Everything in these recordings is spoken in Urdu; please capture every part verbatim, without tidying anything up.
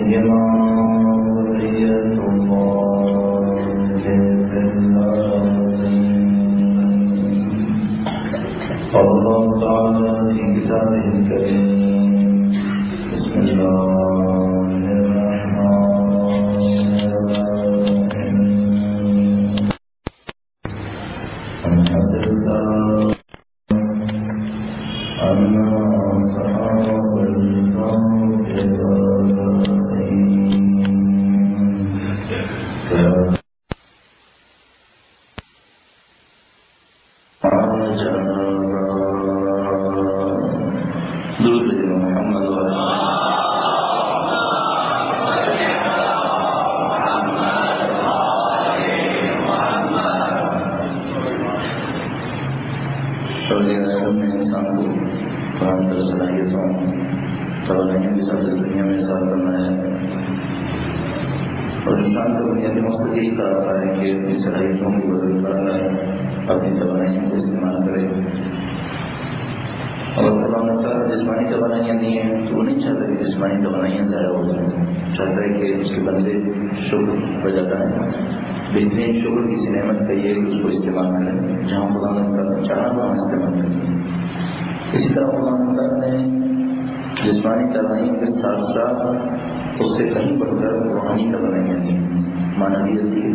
بہترین شکر کسی نعمت کا یہ کہ اس کو استعمال کریں جہاں خدا نے چاہا وہاں استعمال کریں. اسی طرح خدا نے جسمانی توانائی کے ساتھ ساتھ اس سے کہیں بڑھ کر روحانی توانائیاں دی معنویت دی.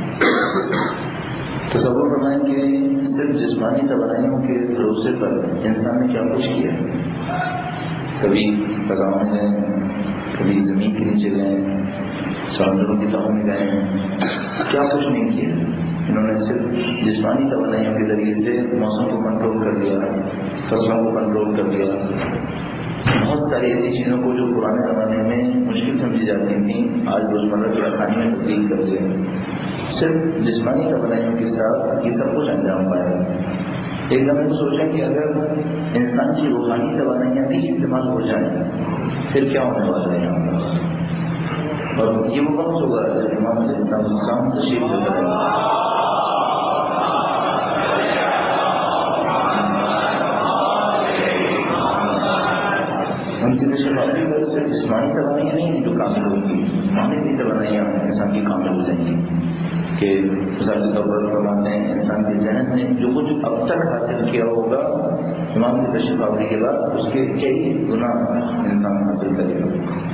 تصور فرمائیں کہ صرف جسمانی توانائیوں کے بھروسے پر انسان نے کیا کچھ کیا. کبھی فضاؤں میں گئے, کبھی زمین کے نیچے گئے, سمندروں کی تہوں میں گئے, کیا کچھ نہیں کیا. انہوں نے صرف جسمانی توانائیوں کے ذریعے سے موسم کو کنٹرول کر دیا, فصلوں کو کنٹرول کر دیا, بہت ساری ایسی چیزوں کو جو پرانے زمانے میں مشکل سمجھی جاتی تھیں آج روزمرہ کے رکھانے میں تبدیل کر دیا. صرف جسمانی توانائیوں کے ساتھ یہ سب کچھ انجام پایا. ایک دم کو سوچیں کہ اگر انسان کی روحانی توانائیاں بھی استعمال ہو جائیں پھر کیا ہونے والا ہے یہاں پر. اور یہ وہ وقت ہوگا جب امام السلام تشریف لے کر ان کی تشریفاتی وجہ سے جسمانی توانائیاں نہیں جو کامل ہوگی, معنوی توانائیاں انسان کی کامل ہو جائیں گی. کہ مثال کے طور پر فرماتے ہیں انسان کے ذہن میں جو کچھ اب تک حاصل کیا ہوگا امام کی تشریف آوری کے بعد اس کے کئی گنا انسان حاصل کرے گا.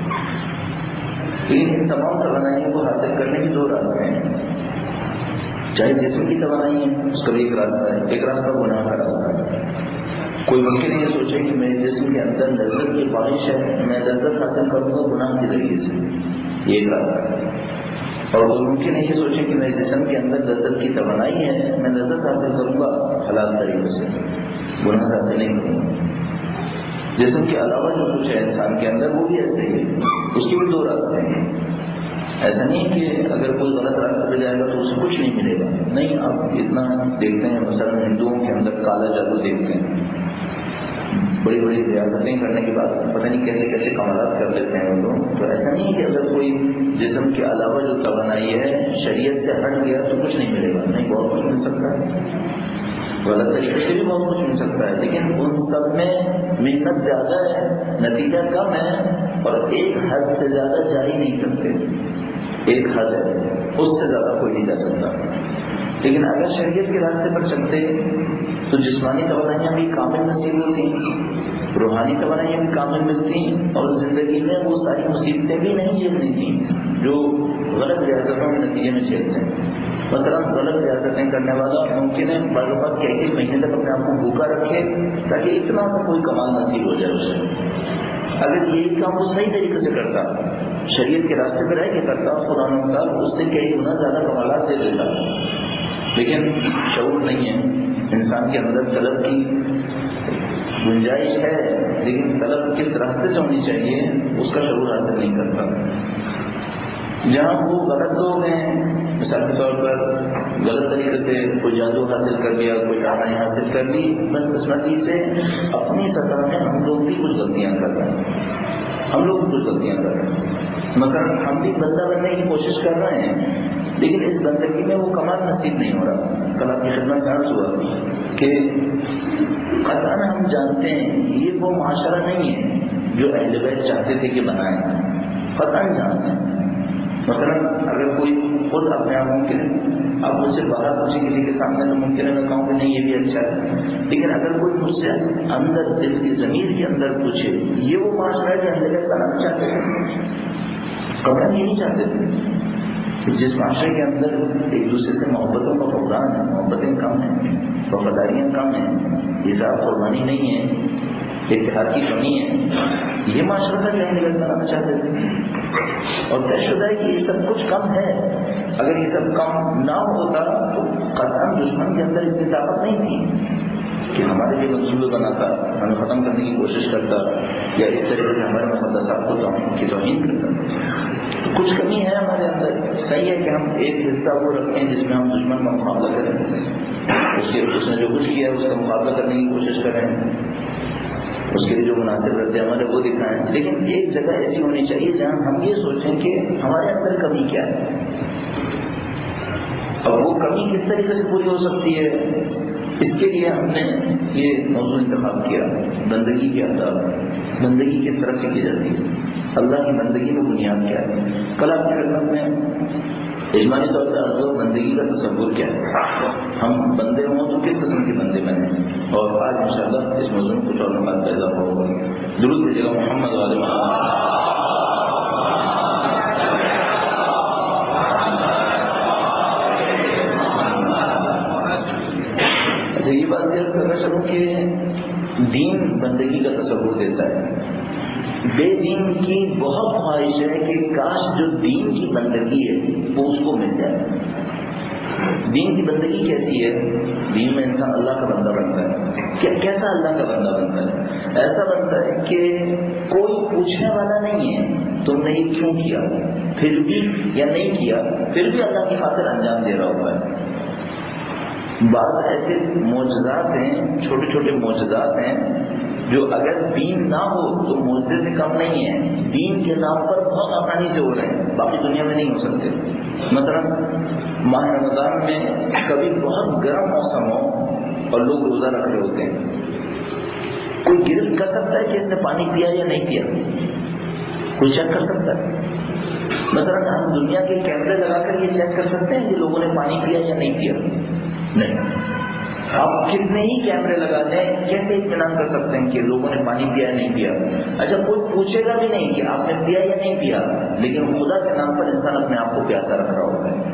لیکن ان تمام توانائیوں کو حاصل کرنے کے دو راستے ہیں. چاہے جسم کی توانائی ہے اس کا بھی ایک راستہ ہے, ایک راستہ گناہ کا راستہ ہے. کوئی ممکن نہیں یہ سوچے کہ میرے جسم کے اندر لذت کی خواہش ہے, میں لذت حاصل کروں گا گناہ کے ذریعے سے, یہ ایک راستہ ہے. اور وہ ممکن نہیں یہ سوچے کہ میرے جسم کے اندر لذت کی توانائی ہے, میں لذت حاصل کروں گا حلال طریقے سے, گناہ حاصل نہیں کروں گا. جسم کے علاوہ جو کچھ ہے انسان کے اندر وہ بھی ایسے ہی ہے, اس کے بھی دو راستے ہیں. ایسا نہیں کہ اگر کوئی غلط راستہ پہ جائے گا تو اسے کچھ نہیں ملے گا. نہیں, آپ اتنا دیکھتے ہیں مثلا ہندوؤں کے اندر کالا جادو دیکھتے ہیں, بڑی بڑی ریاستیں کرنے کے بعد پتہ نہیں کیسے کیسے کمالات کر لیتے ہیں وہ لوگ. تو ایسا نہیں کہ اگر کوئی جسم کے علاوہ جو توانائی ہے شریعت سے ہٹ گیا تو کچھ نہیں ملے گا. نہیں, بہت کچھ مل سکتا ہے, غلط طریقے سے بھی بہت کچھ مل سکتا ہے, لیکن ان سب میں محنت زیادہ ہے, نتیجہ کم ہے, اور ایک حد سے زیادہ جا ہی نہیں سکتے. ایک حد ہے, اس سے زیادہ کوئی نہیں جا سکتا. لیکن اگر شریعت کے راستے پر چلتے تو جسمانی توانائیاں بھی کامل نصیب ہوتی, روحانی توانائیاں بھی کامل ملتی, اور زندگی میں وہ ساری مصیبتیں بھی نہیں جھیلنی تھیں جو غلط ریاستوں کے نتیجے میں جھیلتے ہیں. مثلا غلط ریاستیں کرنے والا ممکن ہے بعض اوقات کئی کئی مہینے تک اپنے آپ کو بھوکا رکھے تاکہ اتنا سا کوئی کمال نصیب ہو جائے اسے. اگر یہی کام وہ صحیح طریقے سے کرتا, شریعت کے راستے پہ رہ کے کرتا, خدا نخواستہ اس سے کئی گنا زیادہ کمالات دے دیتا. لیکن شعور نہیں ہے انسان کے اندر. طلب کی گنجائش ہے لیکن طلب کس راستے سے ہونی چاہیے اس کا شعور حاصل نہیں کرتا. جہاں وہ غلط لوگ ہیں, مثال کے طور پر غلط طریقے سے کوئی جادو حاصل کر لیا, کوئی توانائی حاصل کر لی, بدقسمتی سے اپنی سطح میں ہم لوگ بھی کچھ غلطیاں کر رہے ہیں. ہم لوگ بھی کچھ غلطیاں کر رہے ہیں. مثلا ہم بھی بندہ بننے کی کوشش کر رہے ہیں لیکن اس بندگی میں وہ کمال نصیب نہیں ہو رہا. کل آپ کی خدمت میں عرض ہوا کہ قطعاً ہم جانتے ہیں یہ وہ معاشرہ نہیں ہے جو اہل بیت چاہتے تھے کہ بنائیں, قطعاً جانتے مثلا اگر کوئی خود اپنے آپ ممکن ہے، اب مجھ سے باہر پوچھے کسی کے سامنے تو ممکن ہے میں کہوں کہ نہیں یہ بھی اچھا ہے، لیکن اگر کوئی مجھ سے اندر دل کی ضمیر کے اندر پوچھے، یہ وہ معاشرہ ہے جو ہم لگت بنانا چاہتے ہیں، کبھی یہ نہیں چاہتے تھے۔ جس معاشرے کے اندر ایک دوسرے سے محبتوں کا فقدان ہے، محبتیں کم ہیں، وفاداریاں کم ہیں، حساب قربانی نہیں ہے، اتحاد کی کمی ہے، یہ معاشرہ تھا جو ہم لگت بنانا چاہتے تھے۔ اور طے شدہ ہے کہ یہ سب کچھ کم ہے، اگر یہ سب کم نہ ہوتا تو قطعاً دشمن کے اندر اتنی طاقت نہیں تھی کہ ہمارے لیے منصوبے بناتا، ہمیں ختم کرنے کی کوشش کرتا، یا اس طریقے سے ہمارے مقدسات کو کی توہین کرتا۔ تو کچھ کمی ہے ہمارے اندر، صحیح ہے کہ ہم ایک حصہ وہ رکھیں جس میں ہم دشمن کا مقابلہ کریں، اس کے اس نے جو کچھ کیا ہے اس کا مقابلہ کرنے کی کوشش کریں، اس کے لیے جو مناسب رد عمل ہے وہ دکھائیں، لیکن ایک جگہ ایسی ہونی چاہیے جہاں ہم یہ سوچیں کہ ہمارے اندر کمی کیا ہے، اور وہ کمی کس طریقے سے پوری ہو سکتی ہے۔ اس کے لیے ہم نے یہ موضوع انتخاب کیا، بندگی کے اندر بندگی کس طرح سے کی جاتی ہے، اللہ کی بندگی میں بنیاد کیا ہے۔ کل آپ کی خدمت میں اجمالی طور پر ارض بندگی کا تصور کیا ہے، ہم بندے ہوں تو کس قسم کے بندے بنے، اور آج انشاءاللہ اس موضوع میں کچھ اور نکات پیدا ہوگا۔ درود بھیجیے گا محمد والے محمد۔ اچھا، یہ بات درج کرنا چاہوں کہ دین بندگی کا تصور دیتا ہے، بے دین کی بہت خواہش ہے کہ کاش جو دین کی بندگی ہے وہ اس کو مل جائے۔ دین کی بندگی کیسی ہے؟ دین میں انسان اللہ کا بندہ بنتا ہے۔ کیسا اللہ کا بندہ بنتا ہے؟ ایسا بنتا ہے کہ کوئی پوچھنے والا نہیں ہے تم نے یہ کیوں کیا، پھر بھی یا نہیں کیا پھر بھی اللہ کی خاطر انجام دے رہا ہوتا ہے۔ بعض ایسے معجزات ہیں، چھوٹے چھوٹے معجزات ہیں جو اگر دین نہ ہو تو معجزے سے کم نہیں ہے، دین کے نام پر بہت آسانی سے ہو رہے ہیں، باقی دنیا میں نہیں ہو سکتے۔ مثلا ماہ رمضان میں کبھی بہت گرم موسم ہو اور لوگ روزہ رکھ رہے ہوتے ہیں، کوئی گرفت کر سکتا ہے کہ اس نے پانی پیا یا نہیں پیا؟ کوئی چیک کر سکتا ہے؟ مثلا ہم دنیا کے کیمرے لگا کر یہ چیک کر سکتے ہیں کہ لوگوں نے پانی پیا یا نہیں پیا؟ نہیں۔ آپ کتنے ہی کیمرے لگا دیں، کیسے اطمینان کر سکتے ہیں کہ لوگوں نے پانی پیا یا نہیں پیا؟ اچھا، کوئی پوچھے گا بھی نہیں کہ آپ نے پیا یا نہیں پیا، لیکن خدا کے نام پر انسان اپنے آپ کو پیاسا رکھ رہا ہوتا ہے۔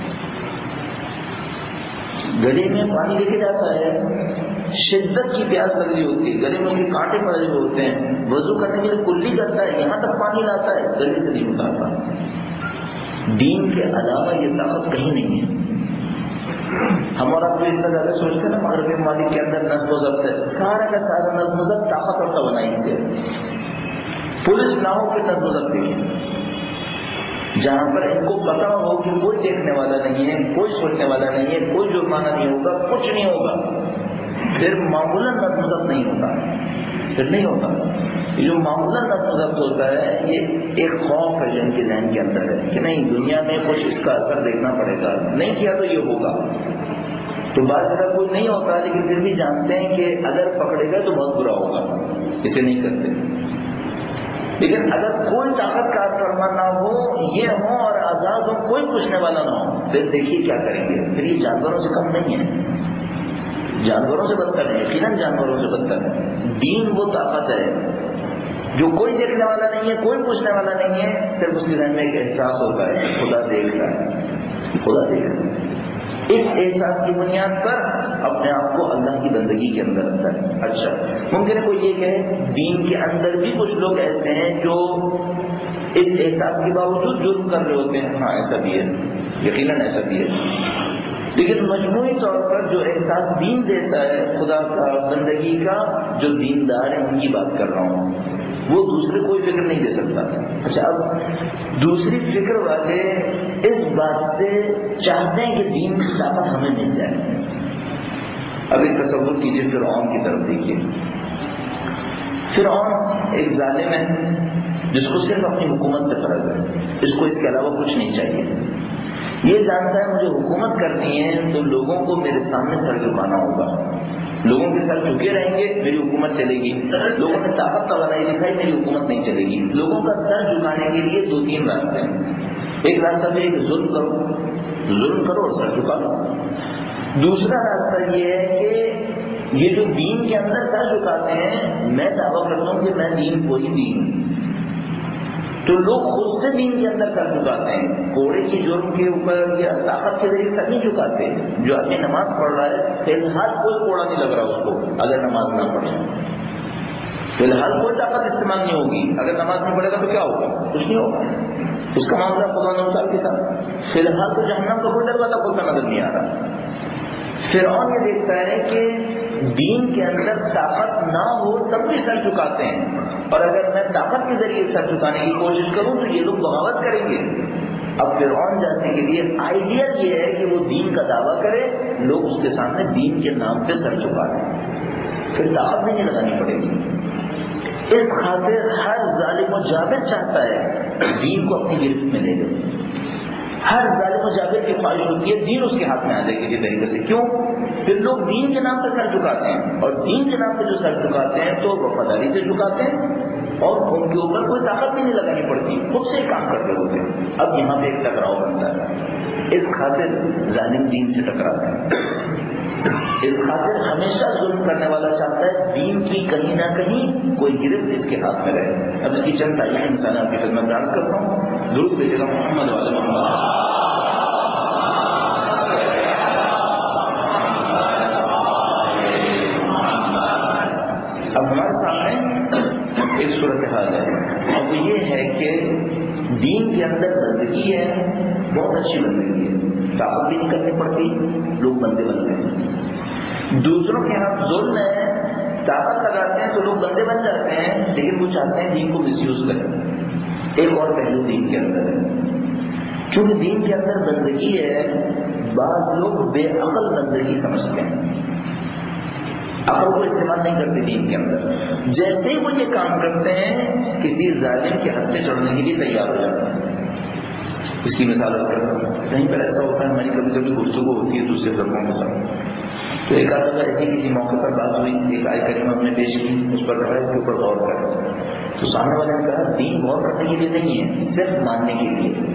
گلے میں پانی لے کے جاتا ہے، شدت کی پیاس لگ رہی ہوتی ہے، گلے میں اس کے کانٹے پڑے ہوئے ہوتے ہیں، وضو کرنے کے لیے کلی کرتا ہے، یہاں تک پانی لاتا ہے، گلے سے نہیں اتارتا۔ دین کے علاوہ یہ طاقت کہیں نہیں ہے۔ ہم اور آپ کو اتنا زیادہ سوچتے ہیں نا مغربی ممالک کے اندر نظم و ضبط ہے، سارا کا سارا نظم و ضبط طاقت اور توانائی سے، پولیس نہ ہو کہ نظم و ضبط دیکھیں، جہاں پر ان کو پتا ہو کہ کوئی دیکھنے والا نہیں ہے، کوئی سوچنے والا نہیں ہے، کوئی جرمانہ نہیں ہوگا، کچھ نہیں ہوگا، پھر معمولاً نظم و ضبط نہیں ہوتا، پھر نہیں ہوتا۔ یہ جو معمولاً نظم و ضبط ہوتا ہے یہ ایک خوف ہے جو ان کے ذہن کے اندر ہے کہ نہیں دنیا میں کچھ اس کا اثر دیکھنا پڑے گا، نہیں کیا تو یہ ہوگا۔ تو بعض جگہ کوئی نہیں ہوتا لیکن پھر بھی جانتے ہیں کہ اگر پکڑے گئے تو بہت برا ہوگا، اسے نہیں کرتے۔ لیکن اگر کوئی طاقت کار فرما نہ ہو، یہ ہو اور آزاد ہو، کوئی پوچھنے والا نہ ہو، پھر دیکھیے کیا کریں گے۔ پھر یہ جانوروں سے کم نہیں ہے، جانوروں سے بدتر ہے، یقیناً جانوروں سے بدتر ہے۔ دین وہ طاقت ہے جو کوئی دیکھنے والا نہیں ہے، کوئی پوچھنے والا نہیں ہے، صرف اس کے ذہن میں ایک احساس ہوتا ہے خدا دیکھ رہا ہے، خدا دیکھ رہا ہے۔ اس احساس کی بنیاد پر اپنے آپ کو اللہ کی بندگی کے اندر رکھتا ہے۔ اچھا، ممکن ہے کوئی یہ کہے دین کے اندر بھی کچھ لوگ ایسے ہیں جو اس احساس کے باوجود جرم کر رہے ہوتے ہیں۔ ہاں ایسا بھی ہے، یقیناً ایسا بھی ہے، لیکن مجموعی طور پر جو احساس دین دیتا ہے خدا کا، بندگی کا، جو دیندار ہیں ان کی بات کر رہا ہوں، وہ دوسرے کوئی فکر نہیں دے سکتا۔ اچھا، اب دوسری فکر والے اس بات سے چاہتے ہیں کہ دین کی طاقت ہمیں مل جائے۔ اب ایک تصور کیجیے، فرعون کی طرف دیکھیے۔ فرعون ایک ظالم ہے جس کو صرف اپنی حکومت پہ فرض ہے، اس کو اس کے علاوہ کچھ نہیں چاہیے۔ یہ جانتا ہے مجھے حکومت کرنی ہے تو لوگوں کو میرے سامنے سر جھکانا ہوگا، لوگوں کے سر جھکے رہیں گے میری حکومت چلے گی، لوگوں نے طاقت توانائی دکھائی میری حکومت نہیں چلے گی۔ لوگوں کا سر جھکانے کے لیے دو تین راستے ہیں۔ ایک راستہ تو ایک ظلم کرو، ظلم کرو اور سر جھکا لو. دوسرا راستہ یہ ہے کہ یہ جو دین کے اندر سر جھکاتے ہیں، میں دعویٰ کرتا ہوں کہ میں دین کو ہی دین ہوں، تو لوگ خود سے دین کے اندر سر جھکاتے ہیں. کوڑے کی جرم کے اوپر یا طاقت کے ذریعے سر نہیں جھکاتے. جو آدمی نماز پڑھ رہا ہے فی الحال کوئی کوڑا نہیں لگ رہا اس کو اگر نماز نہ پڑھے، فی الحال کوئی طاقت استعمال نہیں ہوگی. اگر نماز نہیں پڑھے گا تو کیا ہوگا؟ کچھ نہیں ہوگا. اس کا معاملہ خدا نوسال کے ساتھ. فی الحال تو جہنم کا کوئی دروازہ کھلتا نظر نہیں آ رہا. فرعون یہ دیکھتا ہے کہ دین کے اندر طاقت نہ ہو تب بھی سر جھکاتے ہیں، اور اگر میں طاقت کے ذریعے سر جھکانے کی کوشش کروں تو یہ لوگ بغاوت کریں گے. اب فرعون جانے کے لیے آئیڈیا یہ ہے کہ وہ دین کا دعویٰ کرے، لوگ اس کے سامنے دین کے نام پہ سر جھکا دیں، پھر طاقت نہیں لگانی پڑے گی. اس خاطر ہر ظالم و جابر چاہتا ہے دین کو اپنی گرفت میں لے لے. ہر ظالم و جابر کی خواہش ہوتی ہے دین اس کے ہاتھ میں آ جائے کسی طریقے سے. کیوں؟ پھر لوگ دین کے نام پہ سر جھکاتے ہیں، اور دین کے نام پہ جو سر جھکاتے ہیں تو وفاداری سے جھکاتے ہیں، اور ان کے اوپر کوئی طاقت بھی نہیں لگانی پڑتی، خود سے ہی کام کرتے ہوتے ہیں. اب یہاں پہ ایک ٹکراؤ بنتا ہے. اس خاطر ظالم دین سے ٹکراتے ہیں. اس خاطر ہمیشہ ظلم کرنے والا چاہتا ہے دین کی کہیں نہ کہیں کوئی گرفت اس کے ہاتھ میں رہے. اب اس کی چند تعلیم مثال آپ کی خدمت بیان کرتا ہوں. درود بھیجے گا محمد والے محمد. اب ہمارے سامنے ایک صورتحال ہے، اور وہ یہ ہے کہ دین کے اندر بندگی ہے، بہت اچھی بندگی ہے، طاقت بھی نہیں کرنی پڑتی، لوگ بندے بنتے ہیں. دوسروں کے ہاتھ ظلم ہے، طاقت لگاتے ہیں تو لوگ بندے بن جاتے ہیں، لیکن وہ چاہتے ہیں دین کو مس یوز کریں. ایک اور پہلو دین کے اندر ہے، کیونکہ دین کے اندر بندگی ہے، بعض لوگ بے عقل بندگی سمجھتے ہیں، عقل کو استعمال نہیں کرتے دین کے اندر. جیسے ہی وہ یہ کام کرتے ہیں کسی ظالم کے ہاتھ سے چڑھنے کے لیے تیار ہو جاتے ہیں. اس کی مثال کہیں پر ایسا ہوتا ہے، ہماری کبھی کبھی گفتگو ہوتی ہے دوسرے فرقوں کے ساتھ، تو ایک آدھ بار ایسی کسی موقع پر بات ہوئی، ایک آیت کریمہ ہم نے پیش کی، اس پر کہا اس کے اوپر غور کریں. تو سامنے والے نے کہا دین غور کرنے کے لیے نہیں ہے، صرف ماننے کے لیے.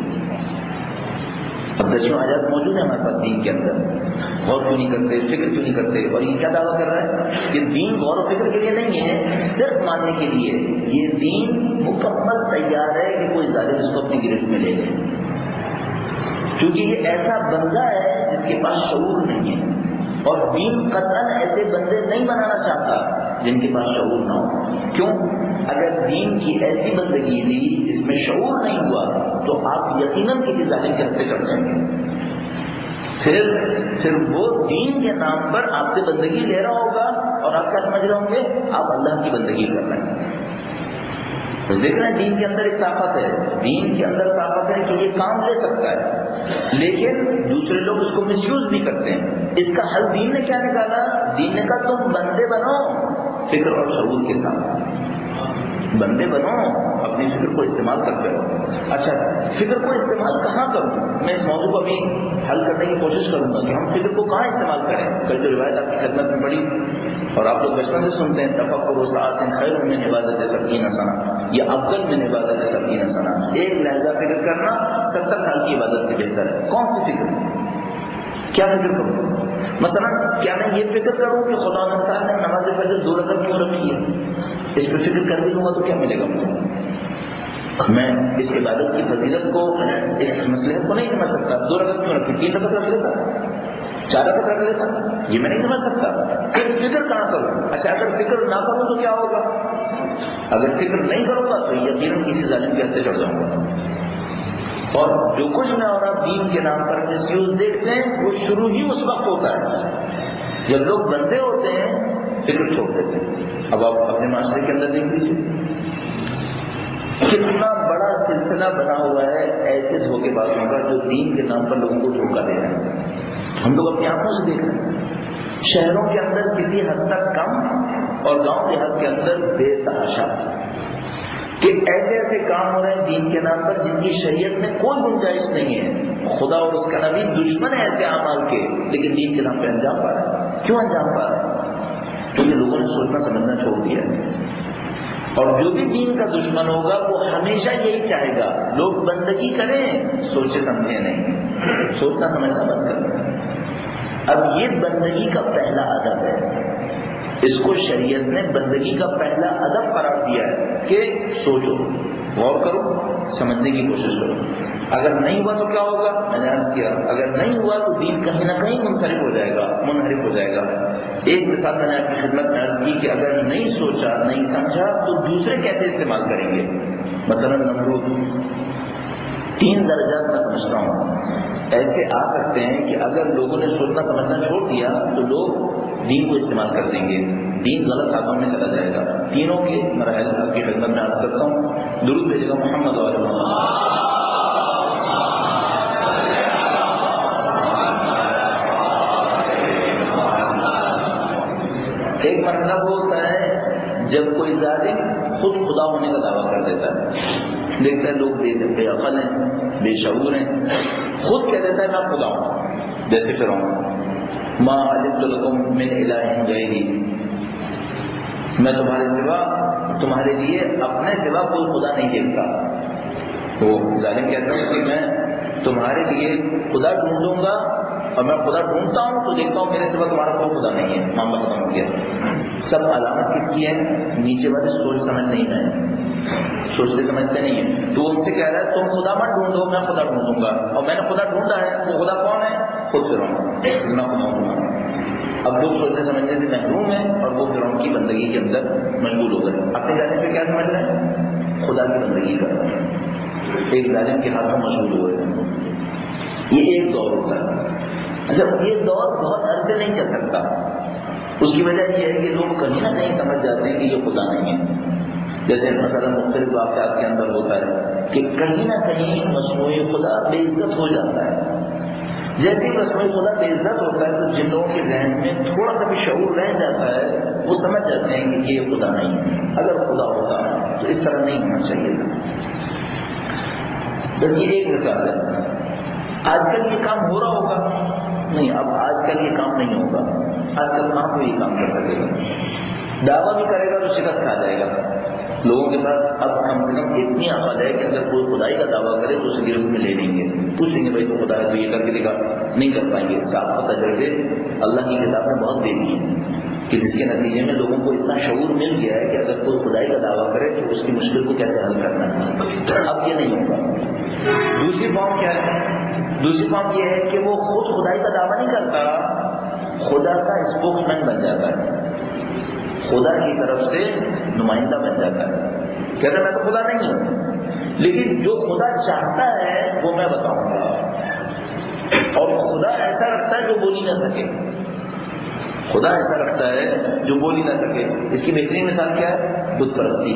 اب دسیوں آیات موجود ہیں ہمارے پاس دین کے اندر، غور کیوں نہیں کرتے، فکر کیوں نہیں کرتے؟ اور یہ کیا دعویٰ کر رہا ہے کہ دین غور و فکر کے لیے نہیں ہے، صرف ماننے کے لیے. یہ دین مکمل تیار ہے کہ کوئی ظالم اس کو اپنی گرفت میں لے لے، کیونکہ یہ ایسا بندہ ہے جس کے پاس شعور نہیں ہے. اور دین قطعاً ایسے بندے نہیں بنانا چاہتا جن کے پاس شعور نہ ہو. کیوں؟ اگر دین کی ایسی بندگی دی جس میں شعور نہیں ہوا تو آپ یقیناً کسی ظالم کے ہاتھ سے چڑھ جائیں گے. پھر پھر وہ دین کے نام پر آپ سے بندگی لے رہا ہوگا، اور آپ کیا سمجھ رہے ہوں گے؟ آپ اللہ کی بندگی کر رہے ہیں. تو دیکھ رہے ہیں دین کے اندر ایک طاقت ہے، دین کے اندر طاقت ہے کہ یہ کام لے سکتا ہے، لیکن دوسرے لوگ اس کو مس یوز بھی کرتے ہیں. اس کا حل دین نے کیا نکالا؟ دین نے کہا تم بندے بنو فکر اور شعور کے ساتھ، بندے بنو، اپنی فکر کو استعمال کرتے رہو. اچھا، فکر کو استعمال کہاں کروں؟ میں اس موضوع کو ابھی حل کرنے کی کوشش کروں گا کہ ہم فکر کو کہاں استعمال کریں. کل جو روایت آپ کی خدمت میں پڑی اور آپ لوگ بچپن سے سنتے ہیں، تفکر و ساعت خیر من عبادت سبعین سنہ، یہ افضل من عبادت سبعین سنہ. ایک لہجہ فکر کرنا ستر سال کی عبادت سے بہتر ہے. کون سی فکر؟ کیا فکر کروں؟ مثلا کیا میں یہ فکر کروں کہ خدا تعالیٰ نے نماز فجر دو رکعت کیوں رکھی ہے؟ اس پہ فکر کر بھی لوں گا تو کیا ملے گا مجھے؟ میں اس عبادت کی فضیلت کو، اس مسئلے کو نہیں سمجھ سکتا. دو رکعت کیوں رکھی؟ تین رکعت رکھ لیتا، چار رکعت رکھ لیتا، یہ میں نہیں سمجھ سکتا. پھر فکر کہاں کروں؟ اچھا، اگر فکر نہ کروں تو کیا ہوگا؟ اگر فکر نہیں کروں گا تو یقیناً کسی ظالم کے ہاتھ سے چڑھ جاؤں گا. اور جو کچھ میں اور آپ دین کے نام پر مس یوز دیکھتے ہیں وہ شروع ہی اس وقت ہوتا ہے جب لوگ بندے ہوتے ہیں، فکر چھوڑ دیتے ہیں. اب آپ اپنے معاشرے کے اندر دیکھ لیجیے کتنا بڑا سلسلہ بنا ہوا ہے ایسے دھوکے بازوں کا جو دین کے نام پر لوگوں کو دھوکہ دے رہے ہیں. ہم لوگ اپنی آنکھوں سے دیکھ رہے ہیں، شہروں کے اندر کسی حد تک کم اور گاؤں کے حد کے اندر بے تحاشا کہ ایسے ایسے کام ہو رہے ہیں دین کے نام پر جن کی شریعت میں کوئی گنجائش نہیں ہے. خدا اور اس کا نبی دشمن ہے ایسے اعمال کے، لیکن دین کے نام پہ انجام پا رہے ہیں. کیوں انجام پا رہے ہیں؟ کیونکہ لوگوں نے سوچنا سمجھنا چھوڑ دیا ہے. اور جو بھی دین کا دشمن ہوگا وہ ہمیشہ یہی چاہے گا لوگ بندگی کریں سوچے سمجھے نہیں، سوچنا سمجھنا بند کریں۔ اب یہ بندگی کا پہلا ادب ہے، اس کو شریعت نے بندگی کا پہلا ادب قرار دیا ہے کہ سوچو، غور کرو، سمجھنے کی کوشش کرو۔ اگر نہیں ہوا تو کیا ہوگا؟ میں نے عرض کیا اگر نہیں ہوا تو دین کہیں نہ کہیں منصرف ہو جائے گا، منحرف ہو جائے گا۔ ایک مثال میں نے آپ کی خدمت میں عرض کی کہ اگر نہیں سوچا نہیں سمجھا تو دوسرے کیسے استعمال کریں گے؟ مثلا نمرود، تین درجات میں سمجھتا ہوں ایسے آ سکتے ہیں کہ اگر لوگوں نے سوچنا سمجھنا چھوڑ دیا تو لوگ دین کو استعمال کر دیں گے، دین غلط ہاتھوں میں چلا جائے گا۔ تینوں کے مراحل آپ کی خدمت میں عرض کرتا ہوں، درود بھیجے گا محمد علیہ وسلم۔ ایک مرتبہ ہوتا ہے جب کوئی ظالم خود خدا ہونے کا دعویٰ کر دیتا ہے، دیکھتا ہے لوگ بے عقل ہیں، بے شعور ہیں، خود کہہ دیتا ہے میں خدا ہوں، جیسے فرعون، ما علمت لکم من الہ غیری، میں تمہارے سوا تمہارے لیے اپنے سوا کوئی خدا نہیں دیکھتا۔ تو ظالم کہتا ہے کہ میں تمہارے لیے خدا ڈھونڈوں گا اور میں خدا ڈھونڈتا ہوں تو دیکھتا ہوں میرے سوا تمہارا کوئی خدا نہیں ہے، معاملہ ختم ہو گیا۔ سب علامت کس کی ہے؟ نیچے والے سوچ سمجھ نہیں ہے، سوچتے سمجھتے نہیں ہے۔ تو ان سے کہہ رہا ہے تم خدا مت ڈھونڈو، میں خدا ڈھونڈوں گا، اور میں نے خدا ڈھونڈا ہے، وہ خدا کون ہے؟ خود فرعون، میں خدا ہوں گا۔ اب لوگ سوچنے سمجھنے سے محروم ہیں اور وہ فرعون کی بندگی کے اندر مشغول ہو گئے، اپنے جانے سے کیا سمجھ رہے ہیں؟ خدا کی بندگی کر رہے ہیں، ایک ظالم کے ہاتھوں مشغول ہوئے ہیں۔ یہ ایک دور ہوتا ہے۔ اچھا یہ دور بہت عرصے نہیں چل سکتا، اس کی وجہ یہ ہے کہ لوگ کہیں نہ کہیں سمجھ جاتے ہیں کہ یہ خدا نہیں ہے۔ جیسے مثلا مختلف واقعات کے اندر ہوتا ہے کہ کہیں نہ کہیں مصنوعی خدا بے عزت ہو جاتا ہے۔ جیسے مصنوعی خدا بے عزت ہوتا ہے تو جن لوگوں کے ذہن میں تھوڑا سا بھی شعور رہ جاتا ہے وہ سمجھ جاتے ہیں کہ یہ خدا نہیں ہے۔ اگر خدا ہوتا ہے تو اس طرح نہیں ہونا چاہیے تھا۔ بس یہ ایک مثال ہے۔ آج کل یہ کام ہو رہا ہوگا؟ نہیں، اب آج کل یہ کام نہیں ہوگا۔ آج کل کہاں کوئی یہ کام کر سکے گا؟ دعویٰ بھی کرے گا تو شکست کھا جائے گا۔ لوگوں کے پاس اب کم سے کم اتنی عقل ہے کہ اگر کوئی خدائی کا دعویٰ کرے تو اسے گرفت میں لے لیں گے، پوچھیں گے بھائی تو خدا ہے تو یہ کر کے دکھا، نہیں کر پائیں گے۔ صاحب تجربے اللہ کی کتاب میں بہت دے دی ہیں کہ جس کے نتیجے میں لوگوں کو اتنا شعور مل گیا ہے کہ اگر کوئی خدائی کا دعویٰ کرے تو اس کی مشکل کو کیسے حل کرنا ہے۔ اب یہ نہیں ہوگا۔ دوسری فارم کیا ہے؟ دوسری فارم یہ ہے کہ وہ خود خدائی کا دعویٰ نہیں کرتا، خدا کا اسپوکس مین بن جاتا ہے، خدا کی طرف سے نمائندہ بن جاتا ہے، کہتا ہے میں تو خدا نہیں ہوں، لیکن جو خدا چاہتا ہے وہ میں بتاؤں گا، اور خدا ایسا رکھتا ہے جو بول ہی نہ سکے، خدا ایسا رکھتا ہے جو بول ہی نہ سکے۔ اس کی بہترین مثال کیا ہے؟ بت پرستی۔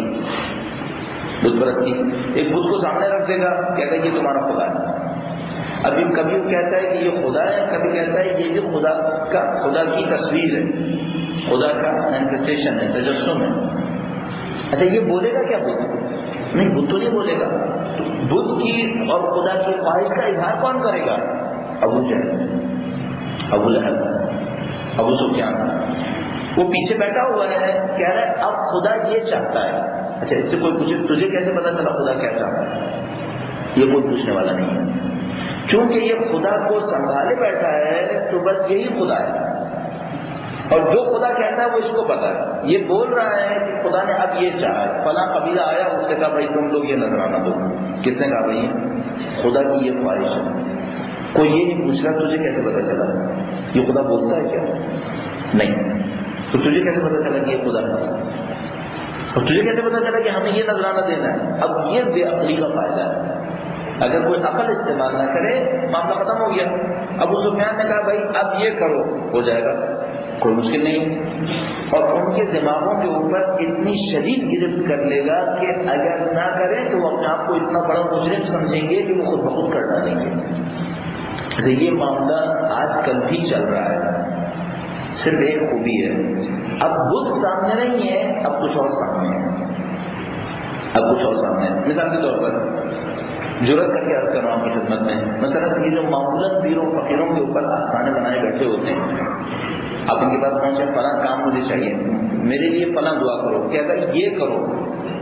بت پرستی ایک بت کو سامنے رکھ دے گا، کہتا ہے یہ تمہارا خدا ہے۔ ابھی کبھی وہ کہتا ہے کہ یہ خدا ہے، کبھی کہتا ہے یہ بھی خدا کا خدا کی تصویر ہے، خدا کا مینیفیسٹیشن ہے، تجسم ہے۔ اچھا یہ بولے گا کیا بت؟ نہیں، بت تو نہیں بولے گا۔ بت کی اور خدا کی خواہش کا اظہار کون کرے گا؟ ابو جہل، ابو لہب، ابو سفیان۔ وہ پیچھے بیٹھا ہوا ہے، کہہ رہا ہے اب خدا یہ چاہتا ہے۔ اچھا اس سے کوئی پوچھے تجھے کیسے پتا چلا خدا کیا چاہتا ہے؟ یہ کوئی پوچھنے والا نہیں ہے، چونکہ یہ خدا کو سنبھالے بیٹھا ہے تو بس یہی خدا ہے، اور جو خدا کہتا ہے وہ اس کو پتا ہے۔ یہ بول رہا ہے کہ خدا نے اب یہ چاہا ہے، فلاں قبیلہ آیا اس سے کہا بھائی تم لوگ یہ نذرانہ دو، کس نے کہا بھائی خدا کی یہ خواہش ہے۔ کوئی یہ نہیں پوچھ رہا تجھے کیسے پتا چلا یہ خدا بولتا ہے کیا؟ نہیں، تو تجھے کیسے پتا چلا کہ یہ خدا ہے؟ اور تجھے کیسے پتا چلا کہ ہمیں یہ نذرانہ دینا ہے؟ اب یہ بے عقلی کا فائدہ ہے۔ اگر کوئی عقل استعمال نہ کرے معاملہ ختم ہو گیا۔ ابو سفیان نے کہا بھائی اب یہ کرو، ہو جائے گا، کوئی مشکل نہیں، اور ان کے دماغوں کے اوپر اتنی شدید گرفت کر لے گا کہ اگر نہ کریں تو وہ اپنے آپ کو اتنا بڑا مجرم سمجھیں گے کہ وہ خود بخود کر ڈالیں گے۔ یہ معاملہ آج کل بھی چل رہا ہے، صرف ایک خوبی ہے، اب بت سامنے نہیں ہے، اب کچھ اور سامنے ہے، اب کچھ اور سامنے ہے۔ مثال کے طور پر جرات کر کے عرض کر رہا ہوں کی خدمت میں، مثلا یہ جو معمولاً پیروں فقیروں کے اوپر آستانے بنائے بیٹھے ہوتے ہیں، آپ ان کے پاس پہنچے فلاں کام مجھے چاہیے، میرے لیے فلاں دعا کرو، کہ اگر یہ کرو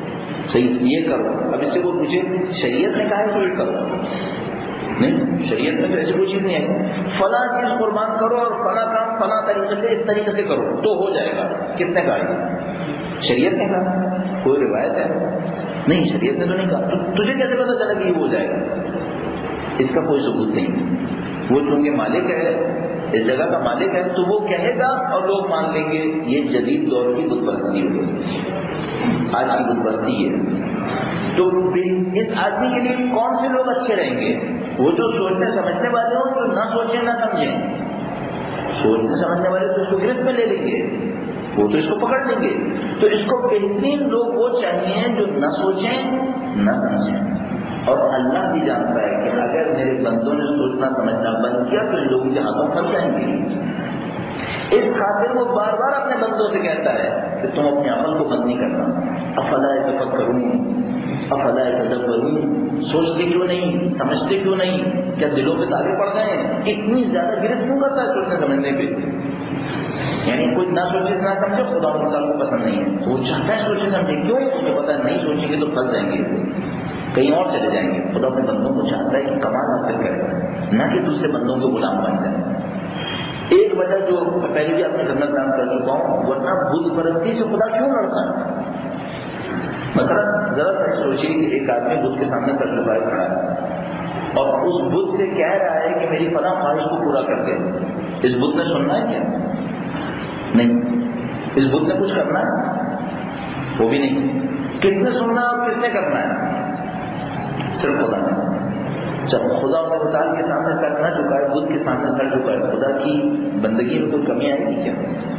صحیح یہ کرو. اب اس سے کوئی پوچھے شریعت نے کہا ہے کہ یہ کرو؟ نہیں، شریعت میں تو ایسی کوئی چیز نہیں ہے فلاں چیز قربان کرو اور فلاں کام فلاں طریقے سے اس طریقے سے کرو تو ہو جائے گا. کس نے کہا؟ شریعت نے کہا. کوئی روایت ہے؟ نہیں، شریعت نے تو نہیں کہا. تجھے کیسے پتا چلا کہ یہ ہو جائے گا؟ اس کا کوئی ثبوت نہیں. وہ چونکہ مالک ہے، اس جگہ کا مالک ہے، تو وہ کہے گا اور لوگ مان لیں گے. یہ جدید دور کی بت پرستی ہوگی، آج کی بت پرستی ہے. تو اس آدمی کے لیے کون سے لوگ اچھے رہیں گے؟ وہ جو سوچنے سمجھنے والے ہوں، جو نہ سوچیں نہ سمجھیں. سوچنے سمجھنے والے تو اس کو گرفت میں لے لیں گے، وہ تو اس کو پکڑ لیں گے. تو اس کو بہترین لوگ وہ چاہیے جو نہ سوچیں نہ سمجھیں. اور اللہ بھی جانتا ہے کہ اگر میرے بندوں نے سوچنا سمجھنا بند کیا تو ان لوگوں کے ہاتھوں پھنس جائیں گے. اس خاطر وہ بار بار اپنے بندوں سے کہتا ہے کہ تم اپنے عمل کو بند نہیں کرنا. افلا یتفکرون افلا یتدبرون، سوچتے کیوں نہیں، سمجھتے کیوں نہیں؟ کیا دلوں پہ تالے پڑ گئے ہیں؟ اتنی زیادہ گرفت کیوں کرتا ہے سوچنے سمجھنے پہ؟ یعنی کوئی نہ سوچے نہ سمجھے خدا تعالیٰ کو پسند نہیں ہے. وہ چاہتا ہے سوچے سمجھے. کیوں؟ تمہیں پتا ہے نہیں سوچیں گے تو پھنس جائیں گے، کہیں اور چلے جائیں گے. خدا اپنے بندوں کو چاہتا ہے کہ کمال حاصل کرے، نہ کہ دوسرے بندوں کے غلام بن جائے. ایک وجہ جو پہلے بھی اپنے خدمت بیان کر چکا ہوں، ورنہ بت پرستی سے خدا کیوں لڑتا ہے؟ مثلا ذرا سا سوچیے کہ ایک آدمی بت کے سامنے سر جھکائے کھڑا ہے اور اس بت سے کہہ رہا ہے کہ میری فلاں خواہش کو پورا کر دے. اس بت نے سننا ہے کیا؟ نہیں. اس بت نے کچھ کرنا ہے؟ وہ بھی نہیں. کس نے سننا ہے اور کس نے کرنا ہے؟ صرف خدا نے. جب خدا اپنے مطالعے کے سامنے سر نہ جھکائے، بت کے سامنے سر جھکائے، خدا کی بندگی میں کوئی کمی آئے گی کیا؟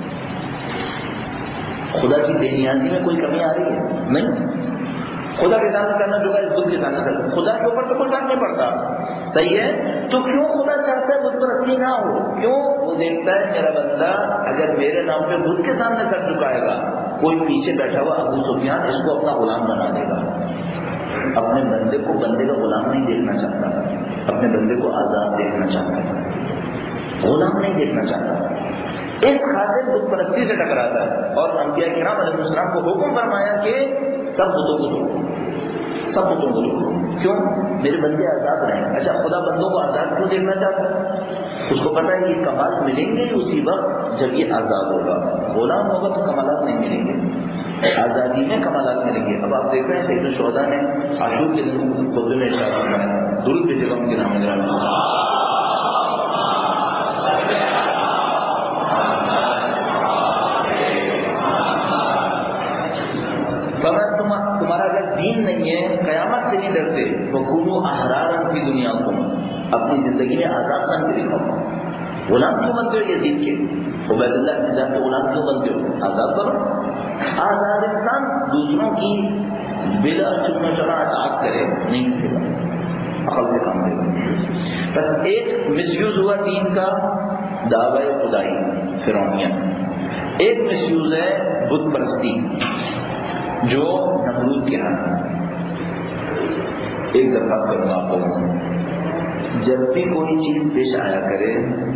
خدا کی بے نیازی میں کوئی کمی آ رہی ہے؟ نہیں. خدا کے سامنے کرنا جھکائے، بت کے سامنے سر. خدا کے اوپر تو کوئی فرق نہیں پڑتا. صحیح ہے. تو کیوں خدا چاہتا ہے بت پرستی نہ ہو؟ کیوں؟ وہ دیکھتا ہے میرا بندہ اگر میرے نام پہ بت کے سامنے سر جھکائے گا، کوئی پیچھے بیٹھا ہوا ابو سفیان اس کو اپنا غلام بنا دے گا. اپنے بندے کو بندے کا غلام نہیں دیکھنا چاہتا، اپنے بندے کو آزاد دیکھنا چاہتا ہے، غلام نہیں دیکھنا چاہتا. اس خاطر بت پرستی سے ٹکراتا ہے. اور انبیاء کرام علیہ السلام کو حکم فرمایا کہ سب بتوں کو دو، سب بتوں کو دو. کیوں؟ میرے بندے آزاد رہیں. اچھا، خدا بندوں کو آزاد کیوں دیکھنا چاہتا ہے؟ اس کو پتا ہے کہ کمال ملیں گے اسی وقت جب یہ آزاد ہوگا. غلام ہوگا تو کمالات نہیں ملیں گے، آزادی میں کمالات ملیں گے. اب آپ دیکھ رہے ہیں سید الشہداء نے عاشور کے دن خود نے اشارہ فرمایا، درود بھیجے گا ان کے نام میں. تمہارا اگر دین نہیں ہے، قیامت سے نہیں ڈرتے، وَكُونُوا أَحْرَارًا فِي دُنْيَاكُمْ، اپنی زندگی میں آزاد بن کے دکھاؤ. غلام کیوں بنتے ہو یزید کے؟ عبید اللہ کے ذات کے غلام کیوں بنتے ہو؟ آزاد کرو. آزاد انسان دوسروں کی بلا چکنا چنا اطاعت کرے نہیں کرے گا، عقل سے کام دے گا. بس ایک مس یوز ہوا دین کا، دعوی خدائی فرعونیہ. ایک مس یوز ہے بت پرستی جو نمرود کے ہاتھ. ایک دفعہ کروں گا آپ کو، جب بھی کوئی چیز پیش آیا کرے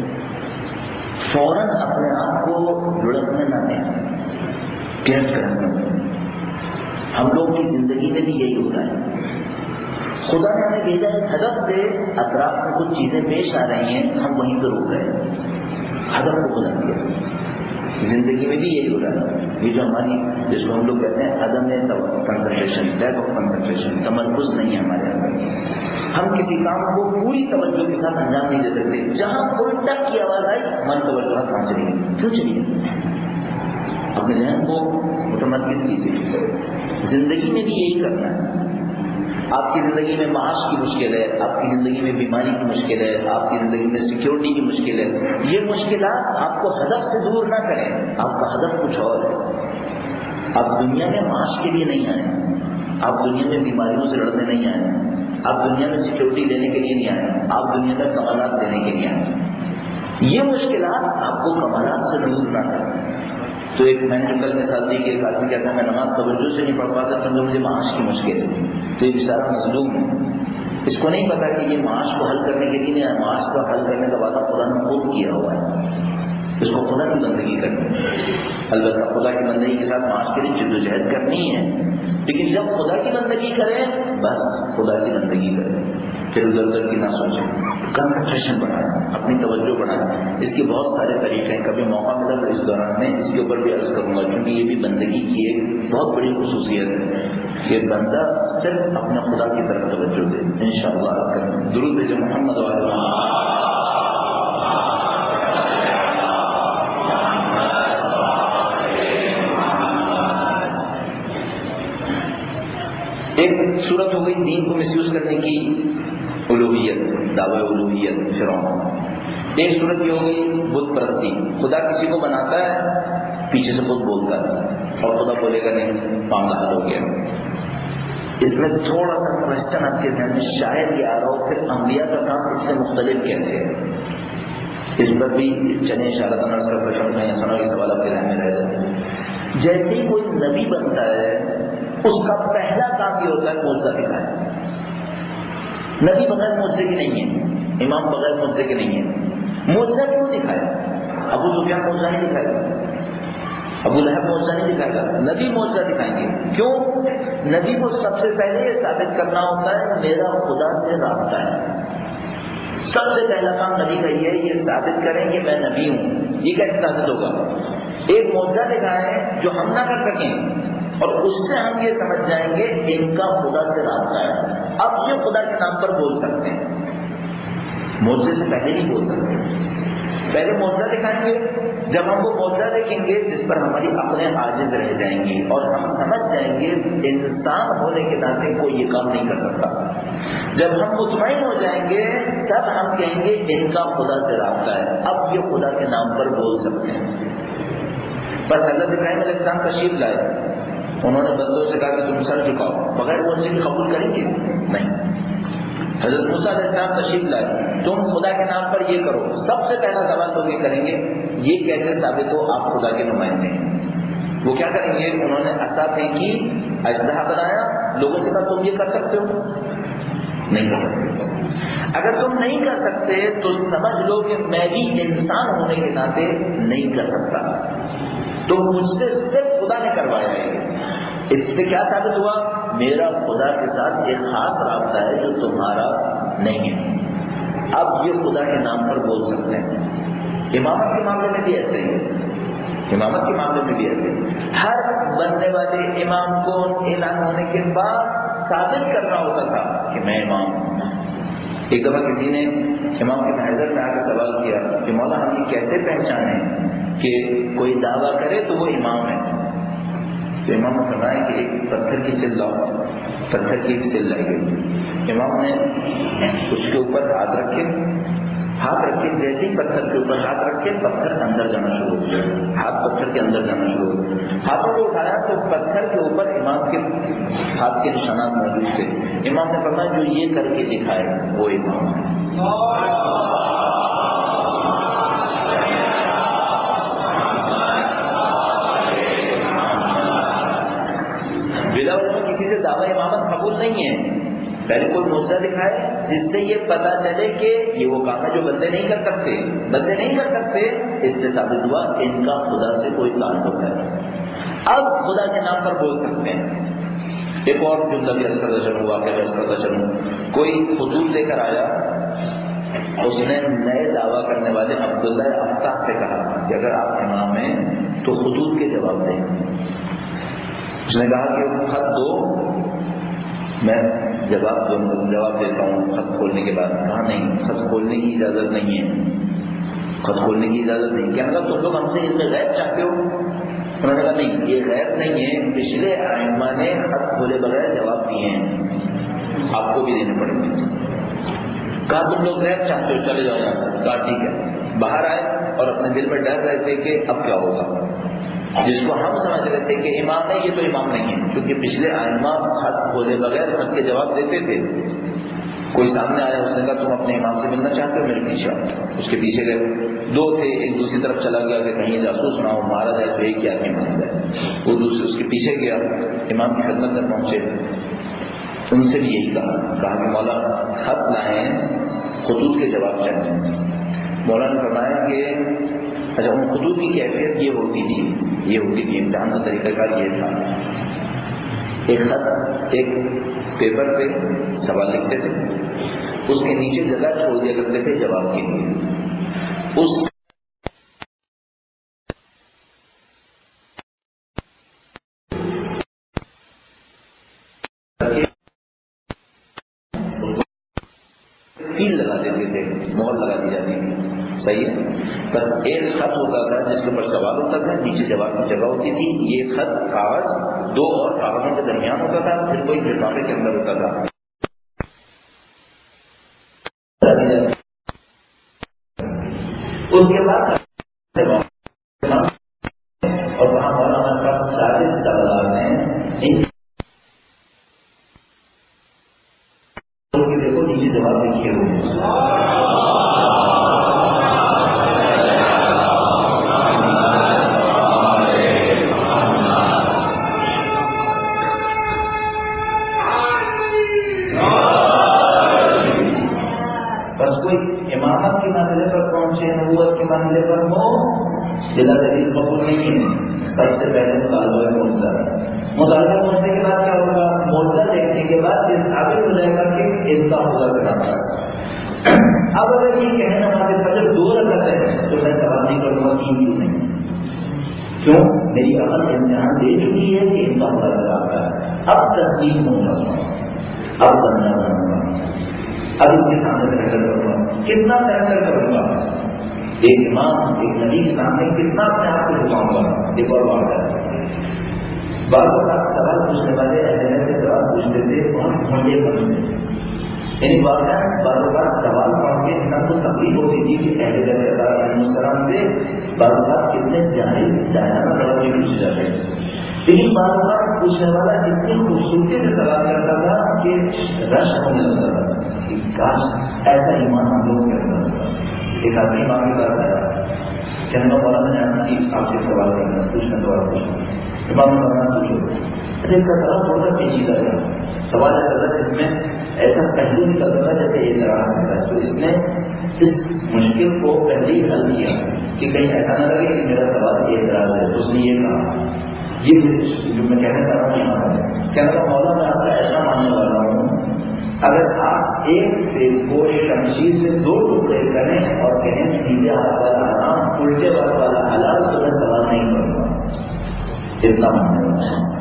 فوراً اپنے آپ کو لڑکنے نہ دیں، گرفت کرنے. ہم لوگ کی زندگی میں بھی یہی ہو رہا ہے. خدا نے ہمیں بھیجا ہے ہدف سے، اطراف میں کچھ چیزیں پیش آ رہی ہیں، ہم وہیں پہ روک رہے ہیں، ہدف کو بلند کیا. زندگی میں بھی یہی ہو رہا ہے. یہ جو ہماری جس کو ہم لوگ کہتے ہیں عدم کنسنٹریشن، لیک آف کنسنٹریشن، تمرکز نہیں ہے ہمارے اندر. ہم کسی کام کو پوری توجہ کے ساتھ انجام نہیں دے سکتے. جہاں کوئی ٹک کی آواز آئی من توجہ کہاں چلی گئی؟ کیوں چلی گئی؟ اپنے ذہن کو متمرکز کیجیے. زندگی میں بھی یہی کرنا ہے. آپ کی زندگی میں معاش کی مشکل ہے، آپ کی زندگی میں بیماری کی مشکل ہے، آپ کی زندگی میں سیکیورٹی کی مشکل ہے. یہ مشکلات آپ کو ہدف سے دور نہ کریں. آپ کا ہدف کچھ اور ہے. آپ دنیا میں معاش کے لیے نہیں آئے، آپ دنیا میں بیماریوں سے لڑنے نہیں آئے، آپ دنیا میں سیکیورٹی لینے کے لیے نہیں آئے، آپ دنیا میں کمالات دینے کے لیے آئے. یہ مشکلات آپ کو کمالات سے دور نہ کریں. تو ایک میں نے جو کل مثال دی کہ ایک آدمی کہتا ہے میں نماز توجہ سے نہیں پڑھ پاتا کیونکہ مجھے معاش کی مشکل ہے. تو یہ بیچارہ مظلوم ہے. اس کو نہیں پتا کہ یہ معاش کو حل کرنے کے لیے نہیں ہے، معاش کو حل کرنے کا وعدہ خدا نے خود کیا ہوا ہے. اس کو خدا کی بندگی کرنی ہے. البتہ خدا کی بندگی کے ساتھ معاش کے لیے جد و جہد کرنی ہے، لیکن جب خدا کی بندگی کریں بس خدا کی بندگی کریں، پھر ادھر ادھر کی نہ سوچیں. کنسنٹریشن بڑھائیں، اپنی توجہ بڑھائیں. اس کے بہت سارے طریقے ہیں، کبھی موقع ملا تو اس دوران میں اس کے اوپر بھی عرض کروں گا، کیونکہ یہ بھی بندگی کی ایک بہت بڑی خصوصیت ہے کہ بندہ صرف اپنے خدا کی طرف توجہ دے. انشاءاللہ عرض کریں درود بھیجیں محمد وعلی محمد. ایک صورت ہو گئی دین کو مس یوز کرنے کی، الوہیت، دعوی الوہیت فرعون. ایک صورت یہ ہو گئی بت پرستی، خدا کسی کو بناتا ہے پیچھے سے بت بولتا ہے اور خدا بولے گا نہیں، معاملہ حل ہو گیا. اس میں تھوڑا سا کوشچن آپ کے ذہن میں شاید یہ آ رہا ہو پھر انبیاء کا کام اس سے مختلف کیسے ہے. اس پر بھی چلیں اشارہ کرنا اس کا پرشن میں سنا یہ سوال آپ کے ذہن میں رہ جائے. جیسے ہی کوئی نبی بنتا ہے اس کا پہلا کام یہ ہوتا ہے معجزہ دکھائے. نبی بغیر معجزے کے نہیں ہے، امام بغیر معجزے کے نہیں ہے. معجزہ کیوں دکھائے؟ ابو سفیان معجزہ نہیں دکھائے گا، ابو لہب معجزہ نہیں دکھائے گا، نبی معجزہ دکھائیں گے. کیوں؟ نبی کو سب سے پہلے یہ ثابت کرنا ہوتا ہے میرا خدا سے رابطہ ہے. سب سے پہلا کام نبی کا یہ ہے، یہ ثابت کریں کہ میں نبی ہوں. یہ کیسے ثابت ہوگا؟ ایک معجزہ دکھائیں جو ہم نہ کر سکیں اور اس سے ہم یہ سمجھ جائیں گے ان کا خدا سے رابطہ ہے. اب یہ خدا کے نام پر بول سکتے ہیں، معجزے سے پہلے نہیں بول سکتے. پہلے معجزہ دکھائیں گے، جب ہم وہ معجزہ دیکھیں گے جس پر ہماری عقلیں عاجز رہ جائیں گی اور ہم سمجھ جائیں گے انسان ہونے کے ناطے کوئی یہ کام نہیں کر سکتا. جب ہم مطمئن ہو جائیں گے تب ہم کہیں گے ان کا خدا سے رابطہ ہے. اب یہ خدا کے نام پر بول سکتے ہیں. بس حضرت ابراہیم علیہ السلام تشریف لائے، انہوں نے بندوں سے کہا کہ تم سر جھکاؤ، بغیر وہ سے قبول کریں گے نہیں. حضرت موسیٰ علیہ السلام تشریف لائے، تم خدا کے نام پر یہ کرو. سب سے پہلا سوال تو یہ کریں گے یہ کیسے ثابت ہو آپ خدا کے نمائندے ہیں. وہ کیا کریں گے؟ انہوں نے عصا پھینکی، اژدہا بنایا، لوگوں سے کہا تم یہ کر سکتے ہو؟ نہیں کر سکتے. اگر تم نہیں کر سکتے تو سمجھ لو کہ میں بھی انسان ہونے کے ناطے نہیں کر سکتا، تو مجھ سے صرف خدا نے کروایا ہے. اس سے کیا ثابت ہوا؟ میرا خدا کے ساتھ ایک خاص رابطہ ہے جو تمہارا نہیں ہے. اب یہ خدا کے نام پر بول سکتے ہیں. امامت کے معاملے میں بھی ایسے ہی، امامت کے معاملے میں بھی ایسے ہر بننے والے امام کو اعلان ہونے کے بعد ثابت کرنا ہوتا تھا کہ میں امام ہوں. ایک دفعہ کسی نے امام کے محضر میں آ کر سوال کیا کہ مولا ہم یہ کیسے پہچانیں کہ کوئی دعویٰ کرے تو وہ امام ہے؟ تو امام نے فرمایا کہ ایک پتھر کی سل لاؤ. پتھر کی ایک سل لائی گئی، امام نے اس کے اوپر ہاتھ رکھے، ہاتھ رکھے جیسے ہی پتھر کے اوپر ہاتھ رکھے پتھر اندر جانا شروع ہو گیا، ہاتھ پتھر کے اندر جانا شروع ہو گیا. ہاتھوں کو اٹھایا تو پتھر کے اوپر امام کے ہاتھ کے نشانات موجود تھے. امام نے فرمایا جو یہ کر کے دکھائے وہ امام ہے. بلا وجہ کسی سے دعویٰ امامت قبول نہیں ہے. پہلے کوئی معجزہ دکھائے جس سے یہ پتا چلے کہ یہ وہ کام ہے جو بندے نہیں کر سکتے. بندے نہیں کر سکتے، اس سے ثابت ہوا ان کا خدا سے کوئی تعلق ہے. اب خدا کے نام پر بول سکتے ہیں. ایک اور جملہ بھی عرض کرتا چلوں، واقعہ عرض کرتا چلوں. کوئی خطوط لے کر آیا، اس نے نئے دعویٰ کرنے والے عبداللہ افتاح سے کہا کہ اگر آپ امام ہیں تو خطوط کے جواب دیں. اس نے کہا کہ خط دو، میں جواب جواب دیتا ہوں خط کھولنے کے بعد. کہا نہیں، خط کھولنے کی اجازت نہیں ہے، خط کھولنے کی اجازت نہیں. کیا مطلب تم لوگ ہم سے اس میں غیب چاہتے ہو؟ انہوں نے کہا نہیں، یہ غیب نہیں ہے، پچھلے ائمہ نے خط کھولے بغیر جواب دیے ہیں، آپ کو بھی دینے پڑیں گے. کہا تم لوگ غیب چاہتے ہو، چلے جاؤ یہاں سے. کہا ٹھیک ہے. باہر آئے اور اپنے دل میں ڈر رہے تھے کہ اب کیا ہوگا. جس کو ہم سمجھ رہے تھے کہ امام ہے، یہ تو امام نہیں ہے، کیونکہ پچھلے ائمہ خط کھولے بغیر خط کے جواب دیتے تھے. کوئی سامنے آیا، اس نے کہا تم اپنے امام سے ملنا چاہتے ہو؟ میرے پیچھے آؤ. اس کے پیچھے گئے. دو تھے، ایک دوسری طرف چلا گیا کہ کہیں جاسوس نہ ہو، مارا جائے تو ایک کیا کہ مارا جائے. وہ دوسرے اس کے پیچھے گیا، امام کی خدمت میں پہنچے. ان سے بھی یہی کہا کہا کہ مولا خط لائیں، خطوط کے جواب چاہیے. مولانا نے فرمایا کہ اچھا ان خطوط کی کیفیت یہ ہوتی تھی یہ ہوتی تھی امتحان کا طریقہ کار یہ تھا، ایک خط ایک پیپر پہ سوال لکھتے تھے، اس کے نیچے جگہ چھوڑ دیا کرتے تھے جواب کے لیے، اس لگا دیتے تھے، مہر لگا دی جاتی تھی، صحیح ہے۔ بس ایک خط ہوتا تھا جس کے اوپر سوال ہوتا تھا، نیچے جواب کی جگہ ہوتی تھی، یہ خط کاغذ دو اور کاغذوں کے درمیان ہوتا تھا، پھر کوئی لفافے کے اندر ہوتا تھا۔ اس کے بعد اور وہاں مولانا صاحب چالیس تعداد میں دیکھو نیچے جواب لکھے ہوئے بس کوئی امامت کے مرحلے پر پہنچے، نبوت کے مرحلے پر ہو، جلا دلیل قبول نہیں ہے، سب سے پہلے مطالبہ پہنچتا ہے۔ مطالبہ پہنچنے کے بعد کیا ہوگا؟ موجودہ دیکھنے کے بعد یہ ثابت ہو جائے گا کہ ان کا ہوگا کرنا۔ اب اگر یہ کہنا نماز فجر دو رکعت ہے تو میں سوال نہیں کروں گا تین کیوں نہیں، کیوں؟ میری عقل امتحان دے چکی ہے کہ ان کا ہوگا کراتا ہے، اب تسلیم ہو جاؤں گا، اب بننا بنوں گا، اب اس کے سامنے سرنڈر کروں گا، کتنا سرنڈر کروں گا؟ ایک امام ایک نبی کے سامنے کتنا اپنے آپ کو جھکاؤں گا؟ ایک اور بات ہے، بعض اوقات سوال پوچھنے والے ایسے ایسے سوال پوچھتے تھے اور مجھے بنتے، یعنی بعض اوقات سوال پڑھ کے اتنا تو تکلیف ہوتی تھی کہ اہل بیت علیہ السلام سے بعض اوقات کتنے جاہل جاہلانہ سوال بھی پوچھے جاتے ہیں، لیکن بعض اوقات پوچھنے والا اتنی خوبصورتی سے سوال کرتا تھا کہ رش ہونے لگتا تھا کہ کاش ایسا ایمان ہم لوگ کے اندر ہوتا۔ ایک آدمی ماں کے پاس آیا، کہنا والا میں نے کہ آپ سے سوال کرنا، پوچھنا سوال پوچھنا، امام مولانا پوچھو، ارے اس کا سوال تھوڑا سا پیچیدہ ہے، سوال ایسا تھا جس میں ایسا پہلو نکلتا تھا جیسے اعتراض ہوتا ہے، تو اس نے اس مشکل کو پہلے ہی حل کیا کہ کہیں ایسا نہ لگے کہ میرا سوال اعتراض ہے۔ اس نے یہ کہا، یہ جو میں کہنا چاہ رہا ہوں یہاں ہے، کہنا تھا مولا میں آپ کا ایسا ماننے والا ہوں، اگر آپ ایک سیب کو شمشیر سے دو ٹکڑے کریں اور کہیں سیدھے ہاتھ والا حرام الٹے ہاتھ والا حلال تو میں سوال نہیں کروں گا، اتنا ماننے والا ہوں۔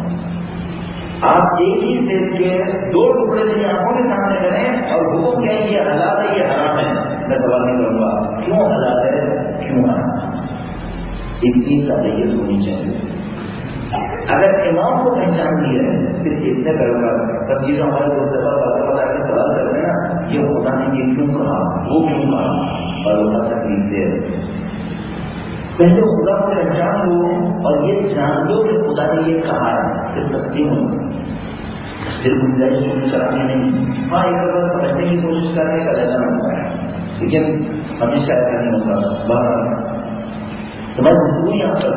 آپ ایک ہی سیب کے دو ٹکڑے میری آنکھوں کے سامنے کریں اور حکم کہیں یہ حلال ہے یہ حرام ہے، میں سوال نہیں کروں گا کیوں حلال ہے کیوں حرام۔ اتنی صلاحیت ہونی چاہیے۔ اگر امام کو پہچان دی ہے صرف اتنے کروں گا، سب چیزوں ہمارے دوست بتا کے سوال کرتے ہیں نا، یہ خدا نے یہ کیوں کہا وہ کیوں کہا اور وہ تکلیف دے، پہلے خدا کو پہچان لو اور یہ جان لو کہ خدا نے یہ کہا ہے، پھر تسلیم ہو، پھر گنجائش شروع کرانے نہیں۔ ہاں ایک بار سمجھنے کی کوشش کرنے کا جگہ ہوتا ہے، لیکن ہمیشہ ایسا نہیں ہوتا۔ باہر سمجھ ضرور یہاں پر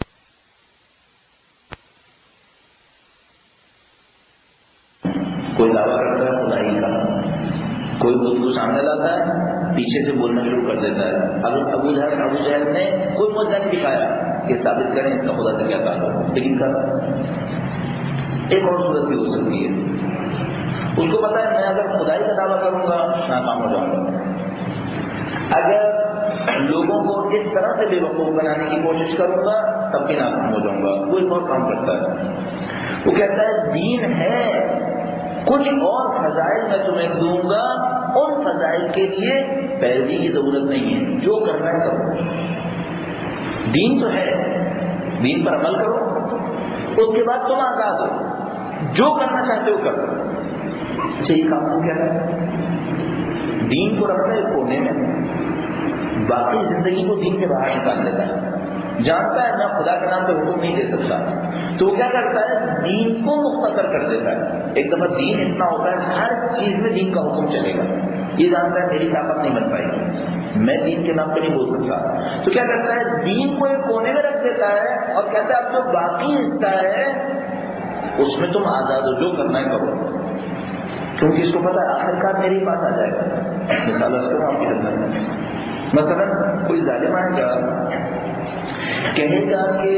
کوئی دعویٰ کرتا ہے خدائی کا، کوئی خود کو سامنے لاتا ہے، پیچھے سے بولنا شروع کر دیتا ہے۔ اب ابو جہل ابو جہل نے کوئی مدعا نہیں دکھایا کہ ثابت کریں اس کا خدا سے کیا تعلق، لیکن کر ایک اور صورت بھی ہو سکتی ہے، اس کو پتا ہے میں اگر خدائی کا دعویٰ کروں گا ناکام ہو جاؤں گا، اگر لوگوں کو اس طرح سے بے وقوف بنانے کی کوشش کروں گا تب بھی ناکام ہو جاؤں گا۔ وہ ایک اور کام کرتا ہے، وہ کہتا ہے دین ہے، کچھ اور فضائل میں تمہیں دوں گا، ان فضائل کے لیے پیروی کی ضرورت نہیں ہے، جو کرنا ہے کرو، دین تو ہے، دین پر عمل کرو، اس کے بعد تم آزاد ہو، جو کرنا چاہتے ہو کرو۔ اچھا یہ کام کو کیا ہے؟ دین کو رکھنا ہے کونے میں، باقی زندگی کو دین کے باہر نکال دیتا ہے، جانتا ہے میں خدا کے نام پہ حکم نہیں دے سکتا، تو کیا کرتا ہے دین کو مختصر کر دیتا ہے۔ ایک دفعہ دین اتنا ہوتا ہے ہر چیز میں دین کا حکم چلے گا، یہ جانتا ہے میری طاقت نہیں بن پائے گی، میں دین کے نام پہ نہیں بول سکتا، تو کیا کرتا ہے دین کو ایک کونے میں رکھ دیتا ہے اور کہتا ہے اب جو باقی حصہ ہے اس میں تم آزاد ہو، جو کرنا ہے کرو، کیونکہ اس کو پتا ہے آخرکار میرے ہی پاس آ جائے گا۔ مثال اس کو آپ کی خدمت میں مثلا کوئی ظالم آئے گا کہے گا کہ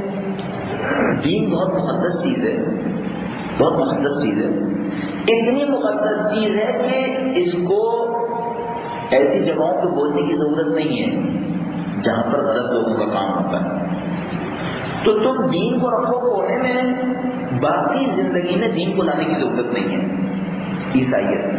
دین بہت مقدس چیز ہے، بہت مقدس چیز ہے، اتنی مقدس چیز ہے کہ اس کو ایسی جگہوں پہ بولنے کی ضرورت نہیں ہے جہاں پر غلط لوگوں کا کام ہوتا ہے، تو تم دین کو رکھو کونے میں، باقی زندگی میں دین کو لانے کی ضرورت نہیں ہے۔ عیسائیت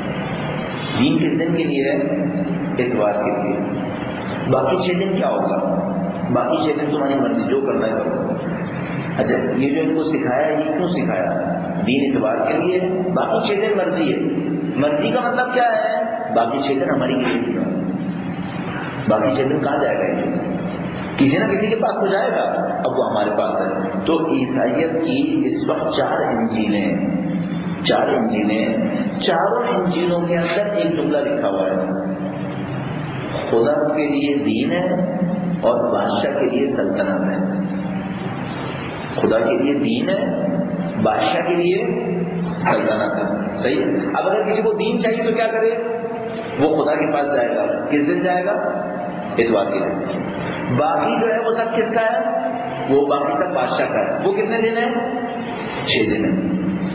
دین کس دن کے لیے ہے؟ اتوار کے لیے، باقی چھ دن کیا ہوگا؟ باقی چھ دن تمہاری مرضی، جو کرنا ہے کرو۔ اچھا یہ جو ان کو سکھایا یہ کیوں سکھایا؟ دین اتوار کے لیے، باقی چھ دن مرضی ہے۔ مرضی کا مطلب کیا ہے؟ باقی چھ دن ہماری گرفت ہے، باقی چھ دن کہاں جائے گا؟ کسی نہ کسی کے پاس تو جائے گا، اب وہ ہمارے پاس ہے۔ تو عیسائیت کی اس وقت چار انجیلیں چار انجیلیں چاروں انجیلوں کے اندر ایک جملہ لکھا ہوا ہے، خدا کے لیے دین ہے اور بادشاہ کے لیے سلطنت ہے۔ خدا کے لیے دین ہے، بادشاہ کے لیے سلطنت ہے، صحیح ہے۔ اب اگر کسی کو دین چاہیے تو کیا کرے؟ وہ خدا کے پاس جائے گا، کس دن جائے گا؟ اتوار کے دن۔ باقی جو ہے وہ سب کس کا ہے؟ وہ باقی سب بادشاہ کا ہے۔ وہ کتنے دن ہے؟ چھ دن ہے۔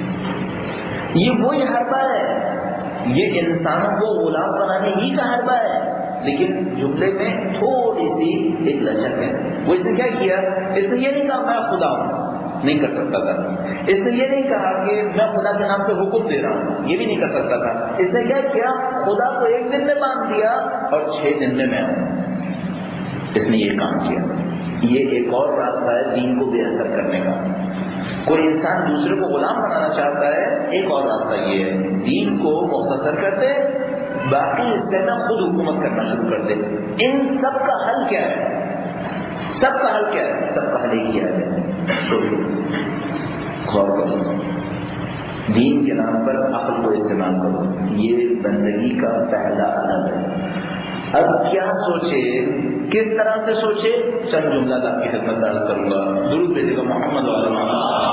یہ وہی حربہ ہے، یہ انسانوں کو غلام بنانے ہی کا حربہ ہے، لیکن جملے میں تھوڑی سی ایک لچک ہے۔ وہ اس نے کیا کیا؟ اس نے یہ نہیں کہا میں خدا ہوں، نہیں کر سکتا تھا۔ اس نے یہ نہیں کہا کہ میں خدا کے نام پہ حکم دے رہا ہوں، یہ بھی نہیں کر سکتا تھا۔ اس نے کیا کیا؟ خدا کو ایک دن میں باندھ دیا اور چھ دن میں میں ہوں۔ اس نے یہ کام کیا۔ یہ ایک اور راستہ ہے دین کو بے اثر کرنے کا۔ کوئی انسان دوسرے کو غلام بنانا چاہتا ہے، ایک اور راستہ یہ ہے دین کو مختصر کر دے، باقی حصے میں خود حکومت کرنا شروع کر دے۔ ان سب کا حل کیا ہے؟ سب کا حل کیا ہے؟ سب کا حل ہی ہے، غور کرو، دین کے نام پر عقل کو استعمال کرو، یہ بندگی کا پہلا عمل ہے۔ اب کیا سوچے، کس طرح سے سوچے؟ چند جملات آپ کی خدمت میں عرض کروں گا، درود بھیجے گا محمد والا محمد۔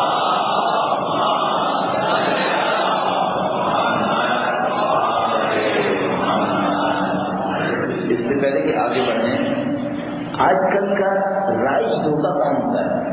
اس سے پہلے کہ آگے بڑھیں، آج کل کا رائج دھوکہ کون ہوتا ہے؟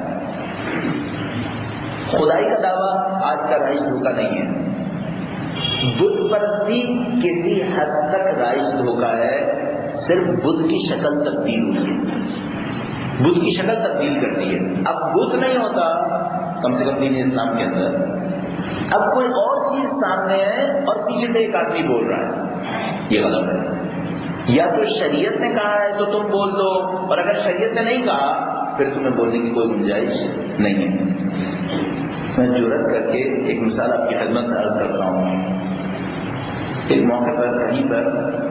خدائی کا دعویٰ آج کا رائج دھوکہ نہیں ہے، بت پرستی کسی حد تک رائج دھوکہ ہے، صرف بدھ کی شکل تبدیل ہوئی ہے، بدھ کی شکل تبدیل کرتی ہے۔ اب بدھ نہیں ہوتا کم سے کم دین اسلام کے اندر، اب کوئی اور چیز سامنے ہے اور پیچھے سے ایک آدمی بول رہا ہے، یہ غلط ہے۔ یا تو شریعت نے کہا ہے تو تم بول دو، اور اگر شریعت نے نہیں کہا پھر تمہیں بولنے کی کوئی گنجائش نہیں ہے۔ میں جرات کر کے ایک مثال آپ کی خدمت میں عرض کرتا ہوں۔ ایک موقع پر کہیں پر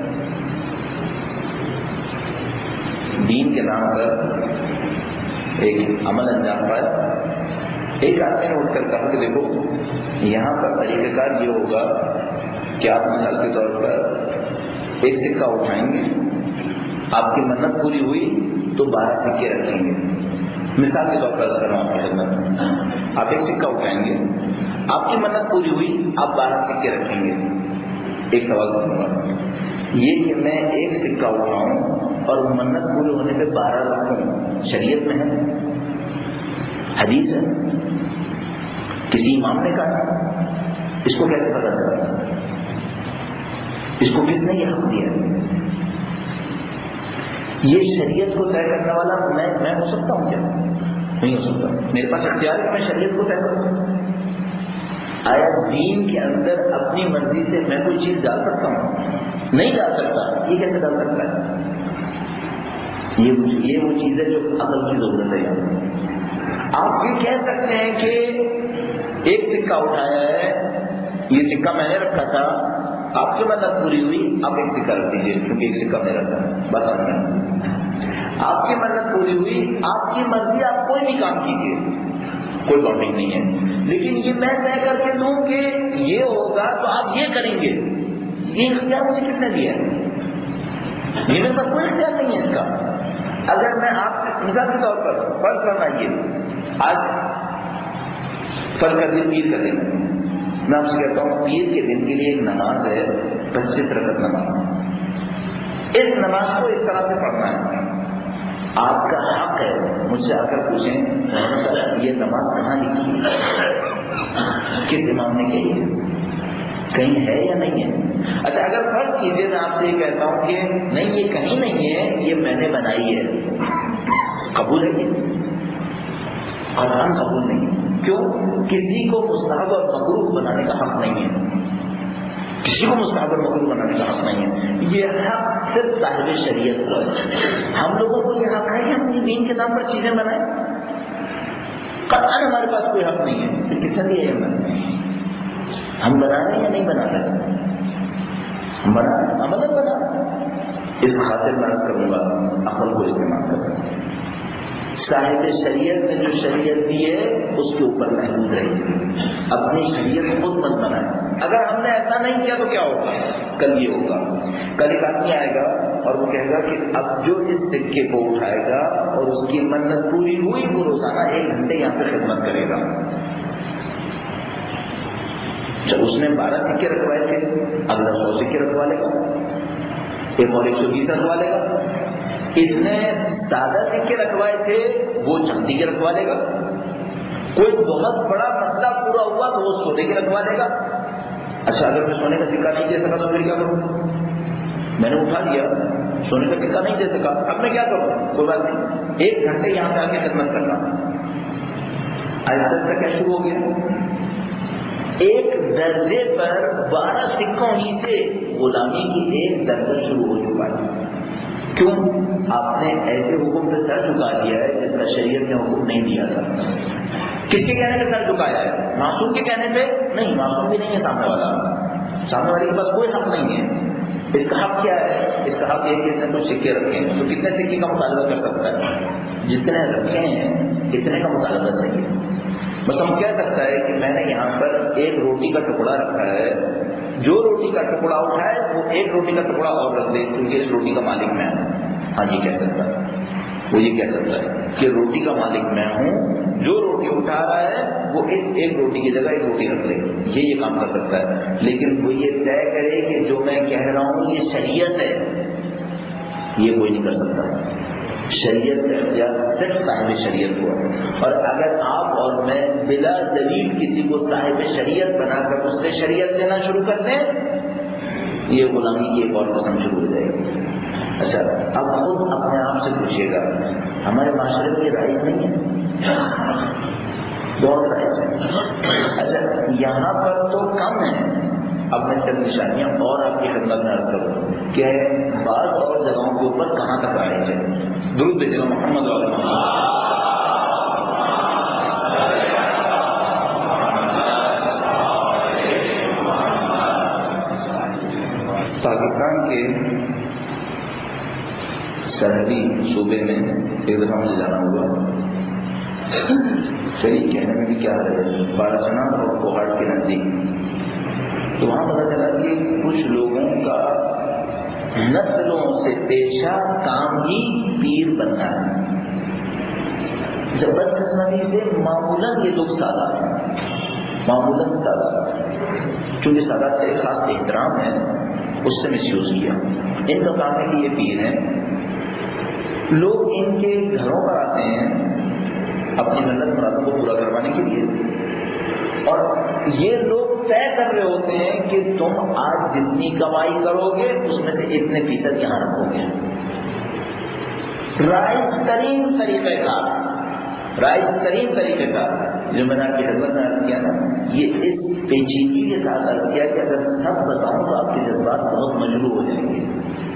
دین کے نام پر ایک عمل انجام پایا، ایک آدمی نے اٹھ کر کہا کہ دیکھو یہاں پر طریقہ کار یہ ہوگا کہ آپ مثال کے طور پر ایک سکہ اٹھائیں گے، آپ کی منت پوری ہوئی تو بارہ سکے رکھیں گے۔ مثال کے طور پر کر رہا ہوں آپ کی خدمت میں، آپ ایک سکہ اٹھائیں گے، آپ کی منت پوری ہوئی، آپ بارہ سکے رکھیں گے۔ ایک سوال کروں گا، یہ کہ میں ایک سکہ اٹھاؤں اور منت پوری ہونے پہ بارہ رکھوں، شریعت میں ہے؟ حدیث ہے؟ کسی امام نے کہا؟ اس کو کیسے پتا چلا؟ اس کو کس نے یہ حق دیا؟ یہ شریعت کو طے کرنے والا میں میں ہو سکتا ہوں کیا؟ نہیں ہو سکتا۔ میرے پاس اختیار ہے میں شریعت کو طے کروں؟ آیا دین کے اندر اپنی مرضی سے میں کوئی چیز ڈال سکتا ہوں؟ نہیں ڈال سکتا۔ یہ کیسے ڈال سکتا ہے؟ یہ یہ وہ چیز ہے جو عقل کی ضرورت ہے۔ آپ یہ کہہ سکتے ہیں کہ ایک سکہ اٹھایا ہے، یہ سکہ میں نے رکھا تھا، آپ کی مدد پوری ہوئی، آپ ایک سکہ رکھ دیجیے کیونکہ ایک سکہ میرا تھا، بس آپ نے آپ کی مدد پوری ہوئی، آپ کی مرضی، آپ کوئی بھی کام کیجیے، کوئی باؤنڈنگ نہیں ہے۔ لیکن یہ میں طے کر کے دوں کہ یہ ہوگا تو آپ یہ کریں گے، یہ اختیار مجھے کس نے دیا ہے؟ یہ میرے پاس کوئی اختیار نہیں ہے اس کا۔ اگر میں آپ سے مثال کے طور پر فرض فرمائیے آج فرض کر دیں پیر کا دن، میں آپ سے کہتا ہوں پیر کے دن کے لیے ایک نماز ہے، پچیس رکعت نماز، اس نماز کو اس طرح سے پڑھنا ہے، آپ کا حق ہے مجھ سے آ کر پوچھیں یہ نماز کہاں لکھی ہے، کس امام نے کہی ہے، کہیں ہے یا نہیں ہے؟ اچھا اگر فرض کیجیے میں آپ سے یہ کہتا ہوں کہ نہیں یہ کہیں نہیں ہے، یہ میں نے بنائی ہے، قبول ہے یہ؟ قرآن قبول نہیں. کیوں؟ کسی کو مستحب اور مکروہ بنانے کا حق نہیں ہے، کسی کو مستحب اور مکروہ بنانے کا حق نہیں ہے. یہ حق صرف صاحب شریعت کو ہے. ہم لوگوں کو یہ حق ہے کہ ہم اپنی دین کے نام پر چیزیں بنائیں؟ قطعاً ہمارے پاس کوئی حق نہیں ہے. پھر کس لیے یہ بنائیں؟ ہم بنا رہے ہیں یا نہیں بنا رہے؟ ہم بنا رہے ہیں، عمل بنا رہے ہیں. اس خاطر میں عرض کروں گا عقل کو استعمال کریں. صاحب شریعت نے جو شریعت دی ہے اس کے اوپر محدود رہی، اپنی شریعت خود مت بنائیں. اگر ہم نے ایسا نہیں کیا تو کیا ہوگا؟ کل یہ ہوگا، کل ایک آدمی آئے گا اور وہ کہے گا کہ اب جو اس سکے کو اٹھائے گا اور اس کی منت پوری ہوئی وہ روزانہ ایک گھنٹے یہاں پہ خدمت کرے گا. جب اس نے بارہ سکے رکھوائے تھے اگلا سو سکے رکھوا لے گا، ایک اور ایک سو بیس رکھوا لے گا. اس نے سادہ سکے رکھوائے تھے وہ چاندی کے رکھوا لے گا. کوئی بہت بڑا مسئلہ پورا ہوا تو وہ سونے کے رکھوا لے گا. اچھا اگر میں سونے کا سکہ نہیں دے سکا تو پھر کیا کروں؟ میں نے اٹھا دیا، سونے کا سکہ نہیں دے سکا، اب میں کیا کروں؟ کوئی بات نہیں، ایک گھنٹے یہاں پہ آ کے خدمت کرنا. آج تک کیا شروع ہو گیا؟ ایک درجے پر بارہ سکوں ہی سے غلامی کی ایک درجہ شروع ہو چکا ہے. کیوں؟ آپ نے ایسے حکم پہ سر جھکا دیا ہے جس کا شریعت نے حکم نہیں دیا تھا. کس کے کہنے پہ سر جھکایا ہے؟ معصوم کے کہنے پہ نہیں. معصوم بھی نہیں ہے سامنے والا، سامنے والے کے پاس کوئی حق نہیں ہے. اس کا حق کیا ہے؟ اس کا حق یہ کہ اس نے کچھ سکے رکھے ہیں تو کتنے سکے کا مطالبہ کر سکتا ہے؟ جتنے رکھے ہیں اتنے کا مطالبہ صحیح ہے. بس ہم کہہ سکتا ہے کہ میں نے یہاں پر ایک روٹی کا ٹکڑا رکھا ہے، جو روٹی کا ٹکڑا اٹھائے وہ ایک روٹی کا ٹکڑا اور رکھ دے کیونکہ اس روٹی کا مالک میں ہوں. ہاں یہ کہہ سکتا ہے، وہ یہ کہہ سکتا ہے کہ روٹی کا مالک میں ہوں، جو روٹی اٹھا رہا ہے وہ اس ایک روٹی کی جگہ ایک روٹی رکھ لے، یہ یہ کام کر سکتا ہے. لیکن وہ یہ طے کرے کہ جو میں کہہ رہا ہوں یہ شریعت ہے، یہ کوئی نہیں کر سکتا. شریعت کا اختیار صرف صاحب شریعت کو ہے. اور اگر آپ اور میں بلا دلیل کسی کو صاحب شریعت بنا کر اس سے شریعت لینا شروع کر دیں یہ غلامی کی ایک اور قسم شروع ہو جائے گی. اچھا اب خود اپنے آپ سے پوچھیے گا ہمارے معاشرے میں یہ رائج نہیں ہے؟ بہت رائج ہے. اچھا یہاں پر تو کم ہے. اب میں چند نشانیاں اور آپ کی خدمت میں عرض کروں کہ بعض اور جگہوں کے اوپر کہاں تک رائج ہے. درود بھیجیے محمد علیہ پاکستان کے سرحدی صوبے میں ایک دفعہ مجھے جانا ہوا. چلیے کہنے میں بھی کیا ہے، بارہ چنا اور کوہاٹ کے نزدیک. تو وہاں پتا چلا کہ کچھ لوگوں کا نسلوں سے پیشہ کام ہی پیر بننا ہے. جب بدقسمتی سے معمولاً یہ لوگ سادہ ہیں، معمولاً سادہ چونکہ سادہ سے ایک خاص احترام ہے اس سے مس یوز کیا. ان کا کام ہے کہ یہ پیر ہیں. لوگ ان کے گھروں پر آتے ہیں اپنی منت مرادوں کو پورا کروانے کے لیے اور یہ لوگ طے کر رہے ہوتے ہیں کہ تم آج جتنی کمائی کرو گے اس میں سے اتنے فیصد یہاں رکھو گے. رائج ترین طریقہ کار رائج ترین طریقہ کار جو میں نے آپ کی خدمت میں عرض کیا نا، یہ اس پیچیدگی کے ساتھ عرض کیا کہ اگر سب بتاؤں تو آپ کے جذبات بہت مجروح ہو جائیں گے.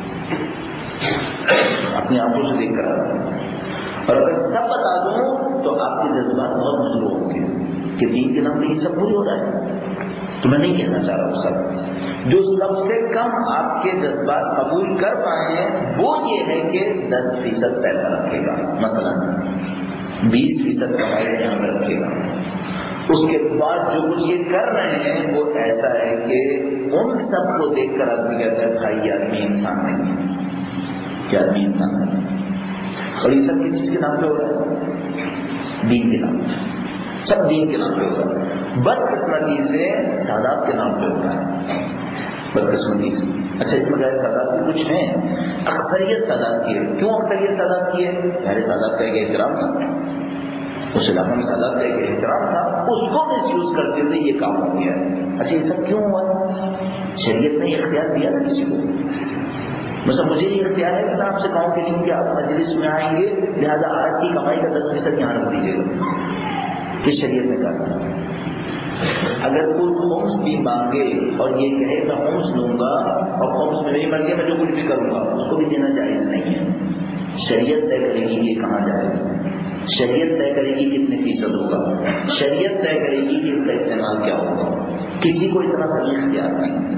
اپنی آنکھوں سے دیکھ کر اور اگر سب بتا دوں تو آپ کے جذبات بہت مجروح ہوں گے کہ دین کے نام پہ یہ سب بھول ہو رہا ہے. تو میں نہیں کہنا چاہ رہا ہوں سب، جو سب سے کم آپ کے جذبات قبول کر پائے ہیں وہ یہ ہے کہ دس فیصد پیسہ رکھے گا، مثلا بیس فیصد کمائی یہاں پہ رکھے گا. اس کے بعد جو کچھ یہ کر رہے ہیں وہ ایسا ہے کہ ان سب کو دیکھ کر آدمی کہتا ہے بھائی یہ آدمی انسان نہیں ہے، کیا آدمی انسان نہیں. اور یہ سب کس چیز کے نام پہ ہو رہا ہے؟ دین کے نام پہ. سب دین کے نام پہ ہوتا ہے. بدقسمتی سے سادات کے نام پہ ہوتا ہے. بدقسمتی سے اچھا اس میں غیر سادات بھی کچھ ہیں، اکثریت سادات کی ہے. کیوں اکثریت سادات کی ہے؟ پہلے سادات کا ایک احترام تھا، اس علاقے میں سادات کا ایک احترام تھا، اس کو مس یوز کرتے ہوئے یہ کام ہو گیا ہے. اچھا یہ سب کیوں ہوا؟ شریعت نے اختیار دیا نا کسی کو. مثلا مجھے یہ اختیار ہے کہ میں آپ سے کہوں کہ نہیں کہ آپ مجلس میں آئیں گے لہٰذا آج کی کمائی کا دس فیصد یہاں رکھ دیجیے گا. کس شریعت نے کہا؟ اگر کوئی خمس بھی مانگے اور یہ کہے میں خمس لوں گا اور خمس میں میری مرضی میں جو کچھ بھی کروں گا اس کو بھی دینا جائز نہیں ہے. شریعت طے کرے گی یہ کہاں جائے گا، شریعت طے کرے گی کتنے فیصد ہوگا، شریعت طے کرے گی کہ اس کا استعمال کیا ہوگا. کسی کو اتنا بڑی اختیار نہیں.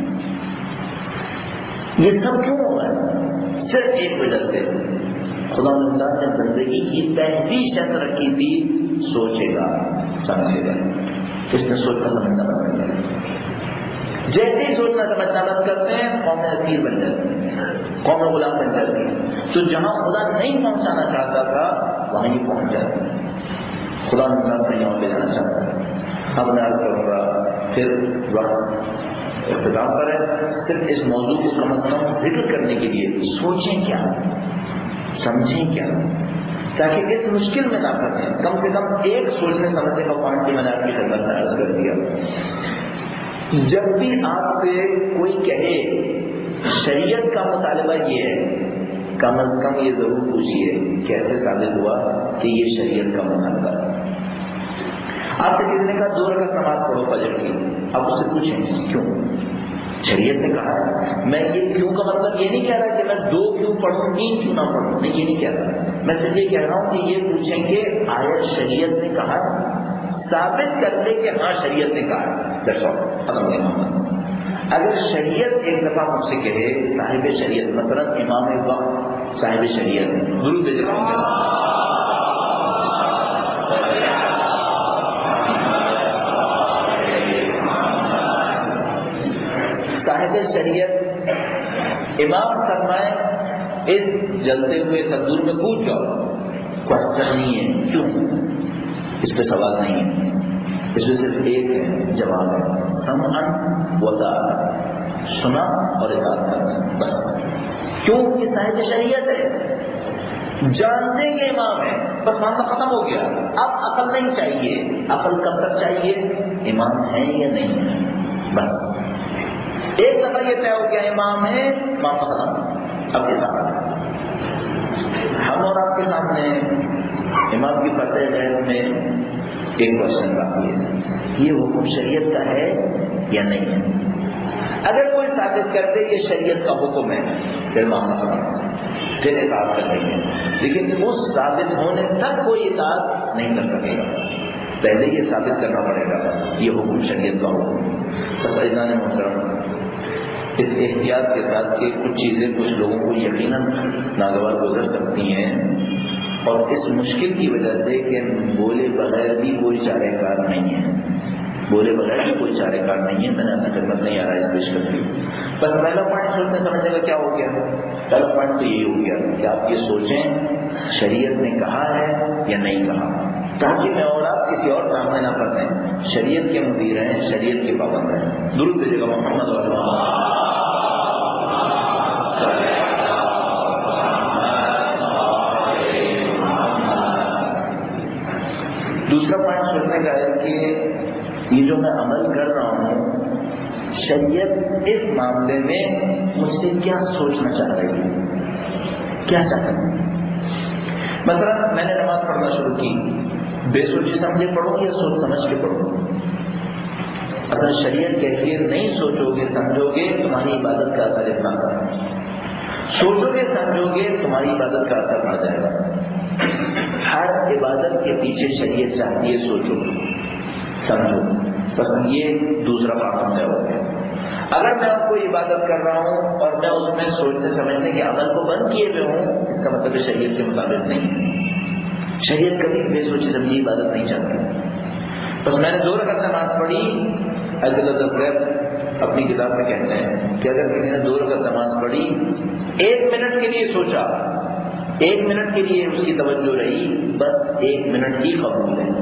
یہ سب کیوں ہوا ہے؟ صرف ایک وجہ سے خدا تعالیٰ نے زندگی کی پہلی شرط رکھی تھی، سوچے گا سمجھے گا. اس نے سوچنا سمجھنا بند کر دیا. جیسے ہی سوچنا سمجھنا بند کرتے ہیں قوم اسیر بن جاتی ہے، قوم غلام بن جاتی ہے. تو جہاں خدا نہیں پہنچانا چاہتا تھا وہیں یہ پہنچ جاتے ہیں. خدا نے یہاں پہ جانا چاہتا ہے. اب میں عرض کروں گا پھر وقت اختتام پر ہے. صرف اس موضوع کو کم از کم ذکر کرنے کے لیے سوچیں کیا، سمجھیں کیا، تاکہ اس مشکل میں نہ پھنسیں. کم سے کم ایک سوچنے سمجھنے کا پوائنٹ میں نے آپ کی خدمت میں عرض کر دیا. جب بھی آپ سے کوئی کہے شریعت کا مطالبہ یہ ہے، کم از کم یہ ضرور پوچھیے کیسے ثابت ہوا کہ یہ شریعت کا مطالبہ ہے. آپ سے کسی نے کہا دو رکعت نماز پڑھو فجر کی، آپ اس سے پوچھیں کیوں؟ شریعت نے کہا ہے. میں یہ کیوں کا مطلب یہ نہیں کہہ رہا کہ میں دو کیوں پڑھوں تین کیوں نہ پڑھوں، نہیں یہ نہیں کہہ رہا. میں صرف یہ کہہ رہا ہوں کہ یہ پوچھیں کہ آیا شریعت نے کہا، ثابت کر لے کہ ہاں شریعت نے کہا. اگر شریعت ایک دفعہ مجھ سے کہے صاحب شریعت، مثلا امام وقت صاحب شریعت ضرور بھیج رہا ہوں، صاحب شریعت امام فرمائے اس جلتے ہوئے تندور میں کود جاؤ، کوشچن نہیں ہے کیوں، اس پہ سوال نہیں ہے، اس میں صرف ایک ہے جواب ہے سمعن و طاعت، سنا اور اطاعت کرنا بس. کیوں کہ صاحب شریعت ہے، جانتے کہ امام ہے، بس معاملہ ختم ہو گیا. اب عقل نہیں چاہیے. عقل کب تک چاہیے؟ امام ہے یا نہیں ہے بس. ایک دفعہ یہ طے ہو گیا امام ہے، معاملہ ختم. اب یہ سوال ہم اور آپ کے سامنے امام کی فتح غیر میں ایک کوشچن باقی ہے، یہ حکم شریعت کا ہے یا نہیں ہے. اگر کوئی ثابت کرتے یہ شریعت کا حکم ہے پھر معاملہ ختم، پھر اطاعت کر رہی ہے. لیکن اس ثابت ہونے تک کوئی اطاعت نہیں کر سکے گا، پہلے یہ ثابت کرنا پڑے گا یہ حکم شریعت کا حکم. بس عزیزان محترم اس احتیاط کے ساتھ کہ کچھ چیزیں کچھ لوگوں کو یقیناً ناگوار گزر سکتی ہیں، اور اس مشکل کی وجہ سے کہ بولے بغیر بھی کوئی چارہ کار نہیں ہے، بولے بغیر بھی کوئی چارہ کار نہیں ہے. میں نے اپنی خدمت نہیں آ رہا ہے پیش کرتی ہوں. بس پہلا پوائنٹ سوچنے سمجھنے کا کیا ہو گیا؟ پہلا پوائنٹ تو یہی ہو گیا کہ آپ یہ سوچیں شریعت نے کہا ہے یا نہیں کہا، تاکہ میں اور آپ کسی اور کام میں نہ پڑھیں. شریعت کے مدیر ہیں، شریعت کے پابند ہیں. درود بھیجے گا محمد اور دوسرا پوائنٹ سوچنے کا ہے کہ یہ جو میں عمل کر رہا ہوں شریعت اس معاملے میں مجھ سے کیا سوچنا چاہ رہی ہے، کیا چاہتا ہے. مثلا میں نے نماز پڑھنا شروع کی، بے سوچی سمجھے پڑھو یا سوچ سمجھ کے پڑھو. اگر شریعت کہتی ہے نہیں سوچو گے سمجھو گے تمہاری عبادت کا اثر اتنا تھا، سوچو گے سمجھو گے تمہاری عبادت کا اثر پڑ جائے گا. ہر عبادت کے پیچھے شریعت چاہتی ہے سوچو سمجھو. بس یہ دوسرا کام ہے ہو گیا. اگر میں آپ کو عبادت کر رہا ہوں اور میں اس میں سوچنے سمجھنے کے عمل کو بند کیے ہوئے ہوں، اس کا مطلب شریعت کے مطابق نہیں. شریعت کبھی بے سوچی سمجھی عبادت نہیں چاہتی. بس میں نے دو رکعت نماز پڑھی. حضرت اپنی کتاب میں کہتے ہیں کہ اگر کسی نے دو رکعت نماز پڑھی، ایک منٹ کے لیے سوچا، ایک منٹ کے لیے اس کی توجہ رہی، بس ایک منٹ ہی قبول ہے،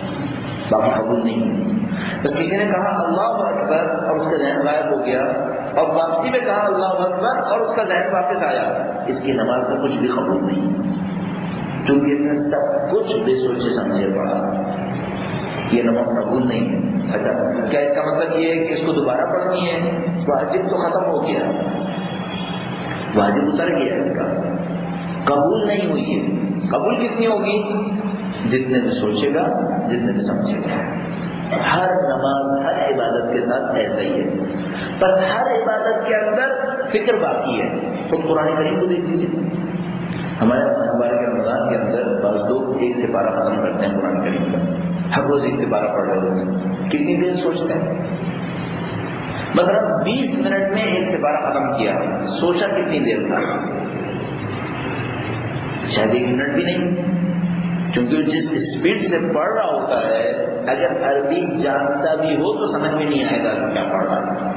باقی قبول نہیں. بس کسی نے کہا اللہ اکبر اور اس کا ذہن غائب ہو گیا، اور واپسی میں کہا اللہ اکبر اور اس کا ذہن واپس آیا، اس کی نماز کا کچھ بھی قبول نہیں، کیونکہ اس نے سب کچھ بے سوچے سمجھے پڑا، یہ نماز قبول نہیں ہے۔ اچھا کیا اس کا مطلب یہ ہے کہ اس کو دوبارہ پڑھنی ہے؟ واجب تو ختم ہو گیا، واجب اتر گیا، اس کا قبول نہیں ہوئی ہے۔ قبول کتنی ہوگی؟ جتنے میں سوچے گا، جتنے میں سمجھے گا۔ ہر نماز ہر عبادت کے ساتھ ایسا ہی ہے، پر ہر عبادت کے اندر فکر باقی ہے۔ تو قرآن کریم کو دیکھ لیجیے، ہمارے ہمارے کے رمضان کے اندر بعض لوگ ایک سے بارہ ختم کرتے ہیں قرآن کریم کا، ہر روز ایک سے بارہ پڑھ رہے ہوتے ہیں، کتنی دیر سوچتے ہیں؟ مطلب بیس منٹ میں ایک سے بارہ ختم کیا، سوچا کتنی دیر تھا؟ شاید ایک منٹ بھی نہیں، کیونکہ جس اسپیڈ سے پڑھ رہا ہوتا ہے اگر عربی جانتا بھی ہو تو سمجھ میں نہیں آئے گا کہ کیا پڑھ رہا ہے۔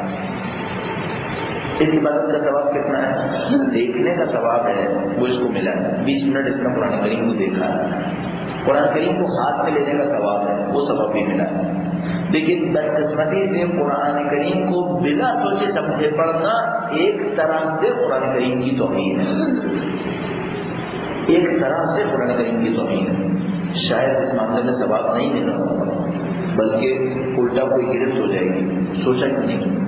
اس عبادت کا ثواب کتنا ہے؟ دیکھنے کا ثواب ہے وہ اس کو ملا ہے، بیس منٹ اس کا قرآن کریم کو دیکھا ہے، قرآن کریم کو ہاتھ میں لینے کا ثواب ہے، وہ ثواب بھی ملا ہے۔ لیکن بدقسمتی سے قرآن کریم کو بلا سوچے سمجھے پڑھنا ایک طرح سے قرآن کریم کی توہین ہے، ایک طرح سے قرآن کریم کی توہین ہے۔ شاید اس معاملے میں ثواب نہیں مل رہا ہوگا، بلکہ الٹا کوئی گرفت ہو جائے گی، سوچا کیوں نہیں؟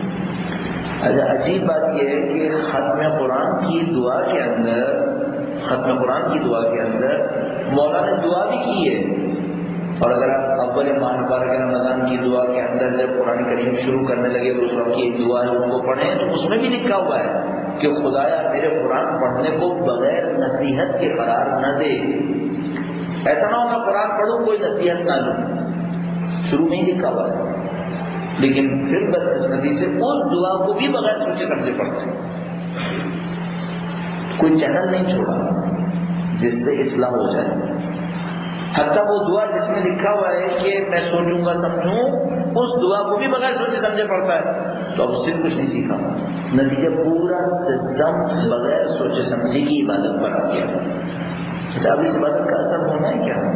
اچھا عجیب بات یہ ہے کہ ختم قرآن کی دعا کے اندر ختم قرآن کی دعا کے اندر مولا نے دعا بھی کی ہے، اور اگر آپ اول ماہ مبارک رمضان کی دعا کے اندر جب قرآن کریم شروع کرنے لگے اس وقت کی ایک دعا ہے ان کو پڑھیں تو اس میں بھی لکھا ہوا ہے کہ خدایا میرے قرآن پڑھنے کو بغیر نصیحت کے قرار نہ دے، ایسا نہ ہو میں قرآن پڑھوں کوئی نصیحت نہ لوں، شروع میں ہی لکھا ہوا ہے، لیکن پھر بدقسمتی سے اس دعا کو بھی بغیر سوچے سمجھے پڑھتے ہیں، کوئی چینل نہیں چھوڑا جس سے اصلاح ہو جائے، حتیٰ وہ دعا جس میں لکھا ہوا ہے کہ میں سوچوں گا سمجھوں، اس دعا کو بھی بغیر سوچے سمجھے پڑتا ہے، تو اب اس سے کچھ نہیں سیکھا، نتیجہ پورا سسٹم بغیر سوچے سمجھے کی عبادت پر آ گیا۔ اب اس عبادت کا اثر ہونا ہے کیا؟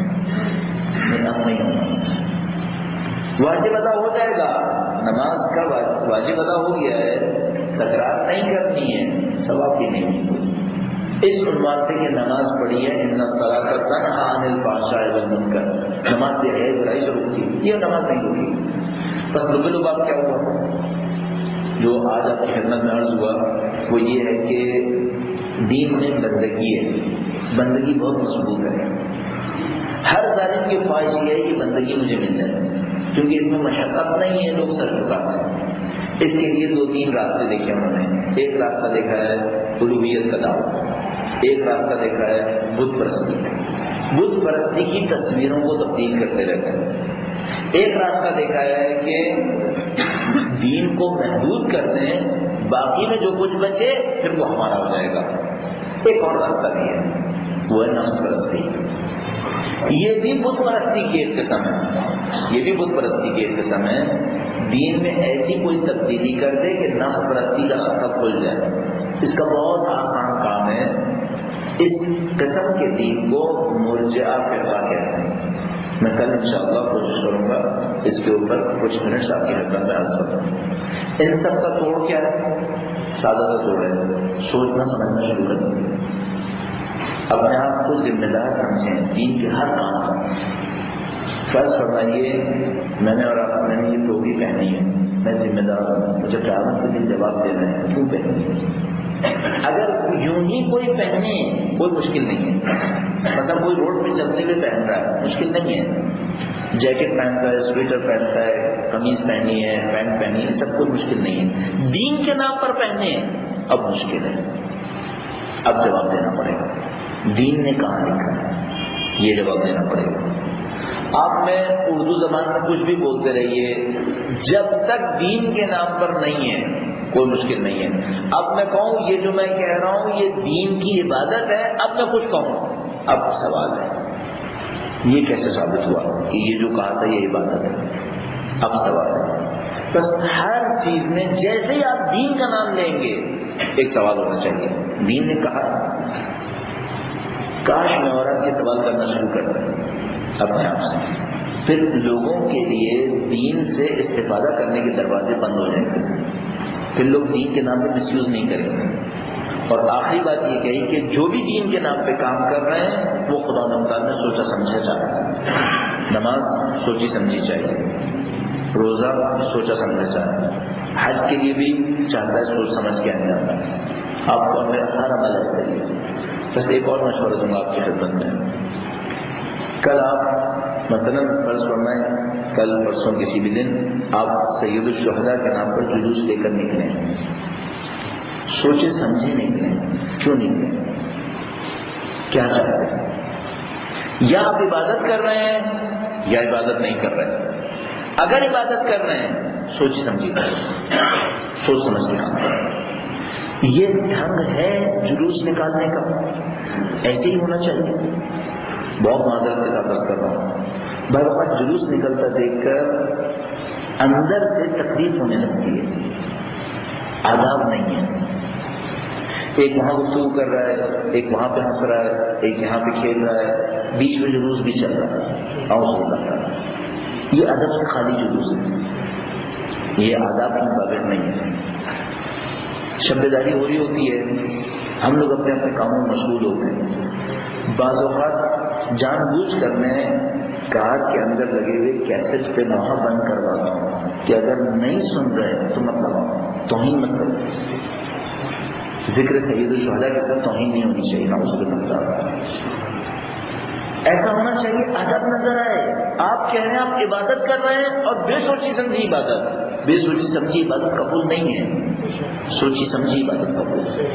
نہیں ہونا، واجب ادا ہو جائے گا، نماز کا واجب ادا ہو گیا ہے، تکرار نہیں کرنی ہے، ثواب بھی نہیں، اس عنوان سے کہ نماز پڑھی ہے ان الصلاۃ تنہی عن الفحشاء والمنکر، نماز یہ ہے برائی سے روکتی ہے، یہ نماز نہیں ہوگی۔ بس لبے لباب کیا ہوا جو آج آپ کی خدمت میں عرض ہوا وہ یہ ہے کہ دین میں بندگی ہے، بندگی بہت مضبوط ہے، ہر ظالم کی خواہش یہ ہے کہ بندگی مجھے مل جائے، کیونکہ اس میں مشقت نہیں ہے، لوگ سر جھکاتے ہیں۔ اس کے لیے دو تین راستے دیکھے انہوں نے، ایک راستہ دیکھا ہے الوہیت کا دعویٰ، ایک راستہ دیکھا ہے بت پرستی، بت پرستی کی تصویروں کو تبدیل کرتے رہتے ہیں، ایک راستہ دیکھا ہے کہ دین کو محدود کر دیں، باقی میں جو کچھ بچے پھر وہ ہمارا ہو جائے گا، ایک اور راستہ بھی ہے وہ ہے نفس پرستی، یہ بھی بت پرستی کی ایک قسم ہے، یہ بھی بت پرستی کی ایک قسم ہے، دین میں ایسی کوئی تبدیلی کر دے کہ نفس پرستی کا راستہ کھل جائے، اس کا بہت آسان کام ہے، اس قسم کے دین کو مرجعہ فرقہ کہتے ہیں، میں کل انشاءاللہ کوشش کروں گا اس کے اوپر کچھ منٹ آپ کی خدمت میں عرض کروں۔ ان سب کا توڑ کیا ہے؟ سادہ سا توڑ ہے، سوچنا سمجھنا شروع کر دیں، اپنے آپ کو ذمہ دار سمجھیں دین کے ہر کام کا۔ فرض فرمائیے میں نے اور آپ نے یہ ٹوپی پہنی ہے، میں ذمہ دار ہوں، مجھے قیامت کے دن جواب دینا ہے کیوں پہنی ہے۔ اگر یوں ہی کوئی پہنے کوئی مشکل نہیں ہے، مطلب کوئی روڈ پہ چلتے ہوئے پہن رہا ہے مشکل نہیں ہے، جیکٹ پہنتا ہے، سویٹر پہنتا ہے، قمیض پہنی ہے، پینٹ پہنی ہے، سب کوئی مشکل نہیں ہے، دین کے نام پر پہنے اب مشکل ہے، اب جواب دینا پڑے گا، دین نے کہاں لکھا ہے یہ جواب دینا پڑے گا۔ آپ میں اردو زبان میں کچھ بھی بولتے رہیے، جب تک دین کے نام پر نہیں ہے کوئی مشکل نہیں ہے۔ اب میں کہوں یہ جو میں کہہ رہا ہوں یہ دین کی عبادت ہے، اب میں کچھ کہوں، اب سوال ہے یہ کیسے ثابت ہوا کہ یہ جو کہا تھا یہ عبادت ہے؟ اب سوال ہے، بس ہر چیز میں جیسے ہی آپ دین کا نام لیں گے ایک سوال ہونا چاہیے، دین نے کہا، کاش میں اور آپ یہ سوال کرنا شروع کر دیں اپنے آپ سے، پھر لوگوں کے لیے دین سے استفادہ کرنے کے دروازے بند ہو جائیں گے۔ پھر لوگ دین کے نام پہ مس یوز نہیں کریں گے. اور آخری بات یہ کہی کہ جو بھی دین کے نام پہ کام کر رہے ہیں وہ خدا تعالیٰ نے سوچا سمجھا چاہتا ہے. نماز سوچی سمجھی چاہیے, روزہ سوچا سمجھا چاہتا ہے, حج کے لیے بھی چاہتا ہے سوچ سمجھ کے آنے جاتا ہے. آپ کو میرا ہر عمل ہے. بس ایک اور مشورہ دوں گا آپ کی خدمت میں. کل آپ مثلاً فرض فرمائیں کل پرسوں کسی بھی دن آپ سید الشہداء کے نام پر جلوس لے کر نکلیں, سوچے سمجھے نکلیں. کیوں نکلیں؟ کیا چاہتے ہیں؟ یا آپ عبادت کر رہے ہیں یا عبادت نہیں کر رہے ہیں. اگر عبادت کر رہے ہیں سوچ سمجھے, سوچ سمجھ کے کام کریں. یہ ڈھنگ ہے جلوس نکالنے کا, ایسے ہی ہونا چاہیے. بہت معذرت کے ساتھ عرض کر رہا ہوں, بار بار جلوس نکلتا دیکھ کر اندر سے تکلیف ہونے لگتی ہے. آداب نہیں ہے. ایک وہاں گفتگو کر رہا ہے, ایک وہاں پہ ہنس رہا ہے, ایک یہاں پہ کھیل رہا ہے, بیچ میں جلوس بھی چل رہا ہے. اور سو رہا ہے. یہ ادب سے خالی جلوس ہے, یہ آداب کی مطابق نہیں ہے. شبداری ہو رہی ہوتی ہے, ہم لوگ اپنے اپنے کاموں میں مشغول ہوتے ہیں. بعض اوقات جان بوجھ کر میں کار کے اندر لگے ہوئے کیسٹ پہ نوحہ بند کرواتا ہوں کہ اگر نہیں سن رہے تو مت لگاؤ, توہین مت کرو. ذکر سید الشہداء کے ساتھ توہین نہیں ہونی چاہیے. نہ اس کے نظر ایسا ہونا چاہیے ادب نظر آئے. آپ کہہ رہے ہیں آپ عبادت کر رہے ہیں اور بے سوچی سمجھی عبادت. بے سوچی سمجھی عبادت قبول نہیں ہے, سوچی سمجھی عبادت قبول ہے.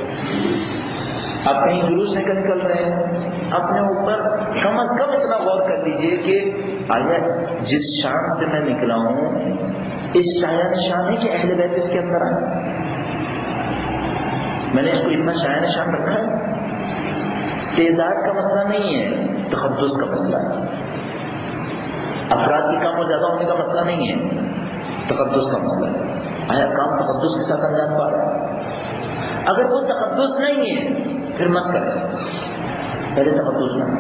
آپ کہیں جلوس نکل نکل رہے ہیں, اپنے اوپر کم از کم اتنا غور کر لیجیے کہ آیا جس شان سے میں نکلا ہوں اس شایان شان ہے کہ اہل بیت اس کے اندر آئے. میں نے اس کو اتنا شایان شان رکھا ہے. تعداد کا مسئلہ نہیں ہے, تقدس کا مسئلہ ہے. افراد کی کم اور زیادہ ہونے کا مسئلہ نہیں ہے, تقدس کا مسئلہ ہے. آیا کام تقدس کے ساتھ انجام پا رہا ہے؟ اگر وہ تقدس نہیں ہے پھر مت کریں, پہلے تقدس نہ.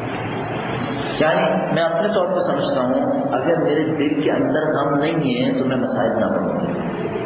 یعنی میں اپنے طور پر سمجھتا ہوں اگر میرے دل کے اندر غم نہیں ہے تو میں مسائل نہ پڑھوں.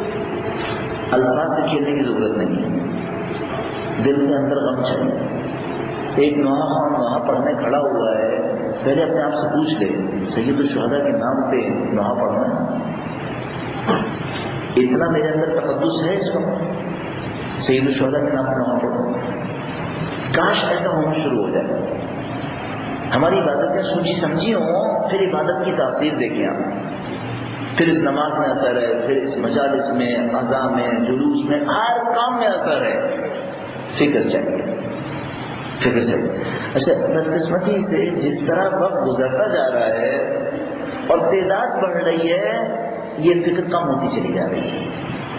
الفاظ سے کھیلنے کی ضرورت نہیں ہے, دل کے اندر غم چاہیے. ایک نوحہ خان وہاں پڑھنے کھڑا ہوا ہے, پہلے اپنے آپ سے پوچھ لے سید الشہداء کے نام پہ نوحہ پڑھنا ہے, اتنا میرے اندر تقدس ہے اس وقت سید الشہداء کے نام پہ نوحہ پڑھنا. کاش ایسا ہونا شروع ہو جائے. ہماری عبادتیں سوچی سمجھی ہوں, پھر عبادت کی تاثیر دیکھیں آپ. پھر اس نماز میں اثر ہے, پھر اس مجالس میں, عزا میں, جلوس میں, ہر کام میں اثر ہے. فکر چاہیے, فکر چاہیے. اچھا بدقسمتی سے جس طرح وقت گزرتا جا رہا ہے اور تعداد بڑھ رہی ہے, یہ فکر کم ہوتی چلی جا رہی ہے.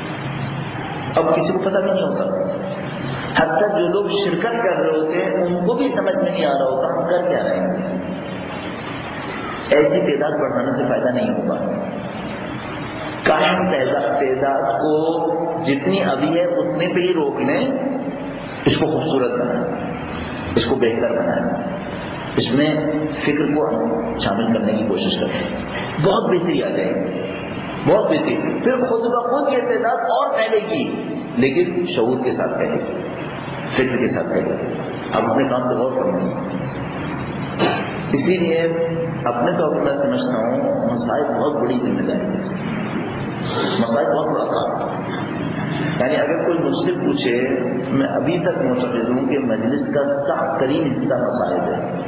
اب کسی کو پتہ بھی نہیں ہوتا. حتیٰ جو لوگ شرکت کر رہے ہوتے ہیں ان کو بھی سمجھ میں نہیں آ رہا ہوتا ہم کر کیا رہے ہیں. ایسی تعداد بڑھانے سے فائدہ نہیں ہوگا. کائم تعداد کو جتنی ابھی ہے اتنے پہ ہی روک لیں. اس کو خوبصورت بنائیں, اس کو بہتر بنائیں, اس میں فکر کو شامل کرنے کی کوشش کریں. بہت بہتری آ جائے گی, بہت بہتری. پھر خود بخود یہ تعداد اور پہلے کی, لیکن شعور کے ساتھ پہلے کی, فکر کے ساتھ پہلے کی. اب اپنے کام کو غور کرنا. اسی لیے اپنے طور پر میں سمجھتا ہوں مسائل بہت بڑی ذمہ داری ہے, مسائل بہت بڑا کام. یعنی اگر کوئی مجھ سے پوچھے, میں ابھی تک معتقد ہوں کہ مجلس کا سخت ترین حصہ مسائل ہے,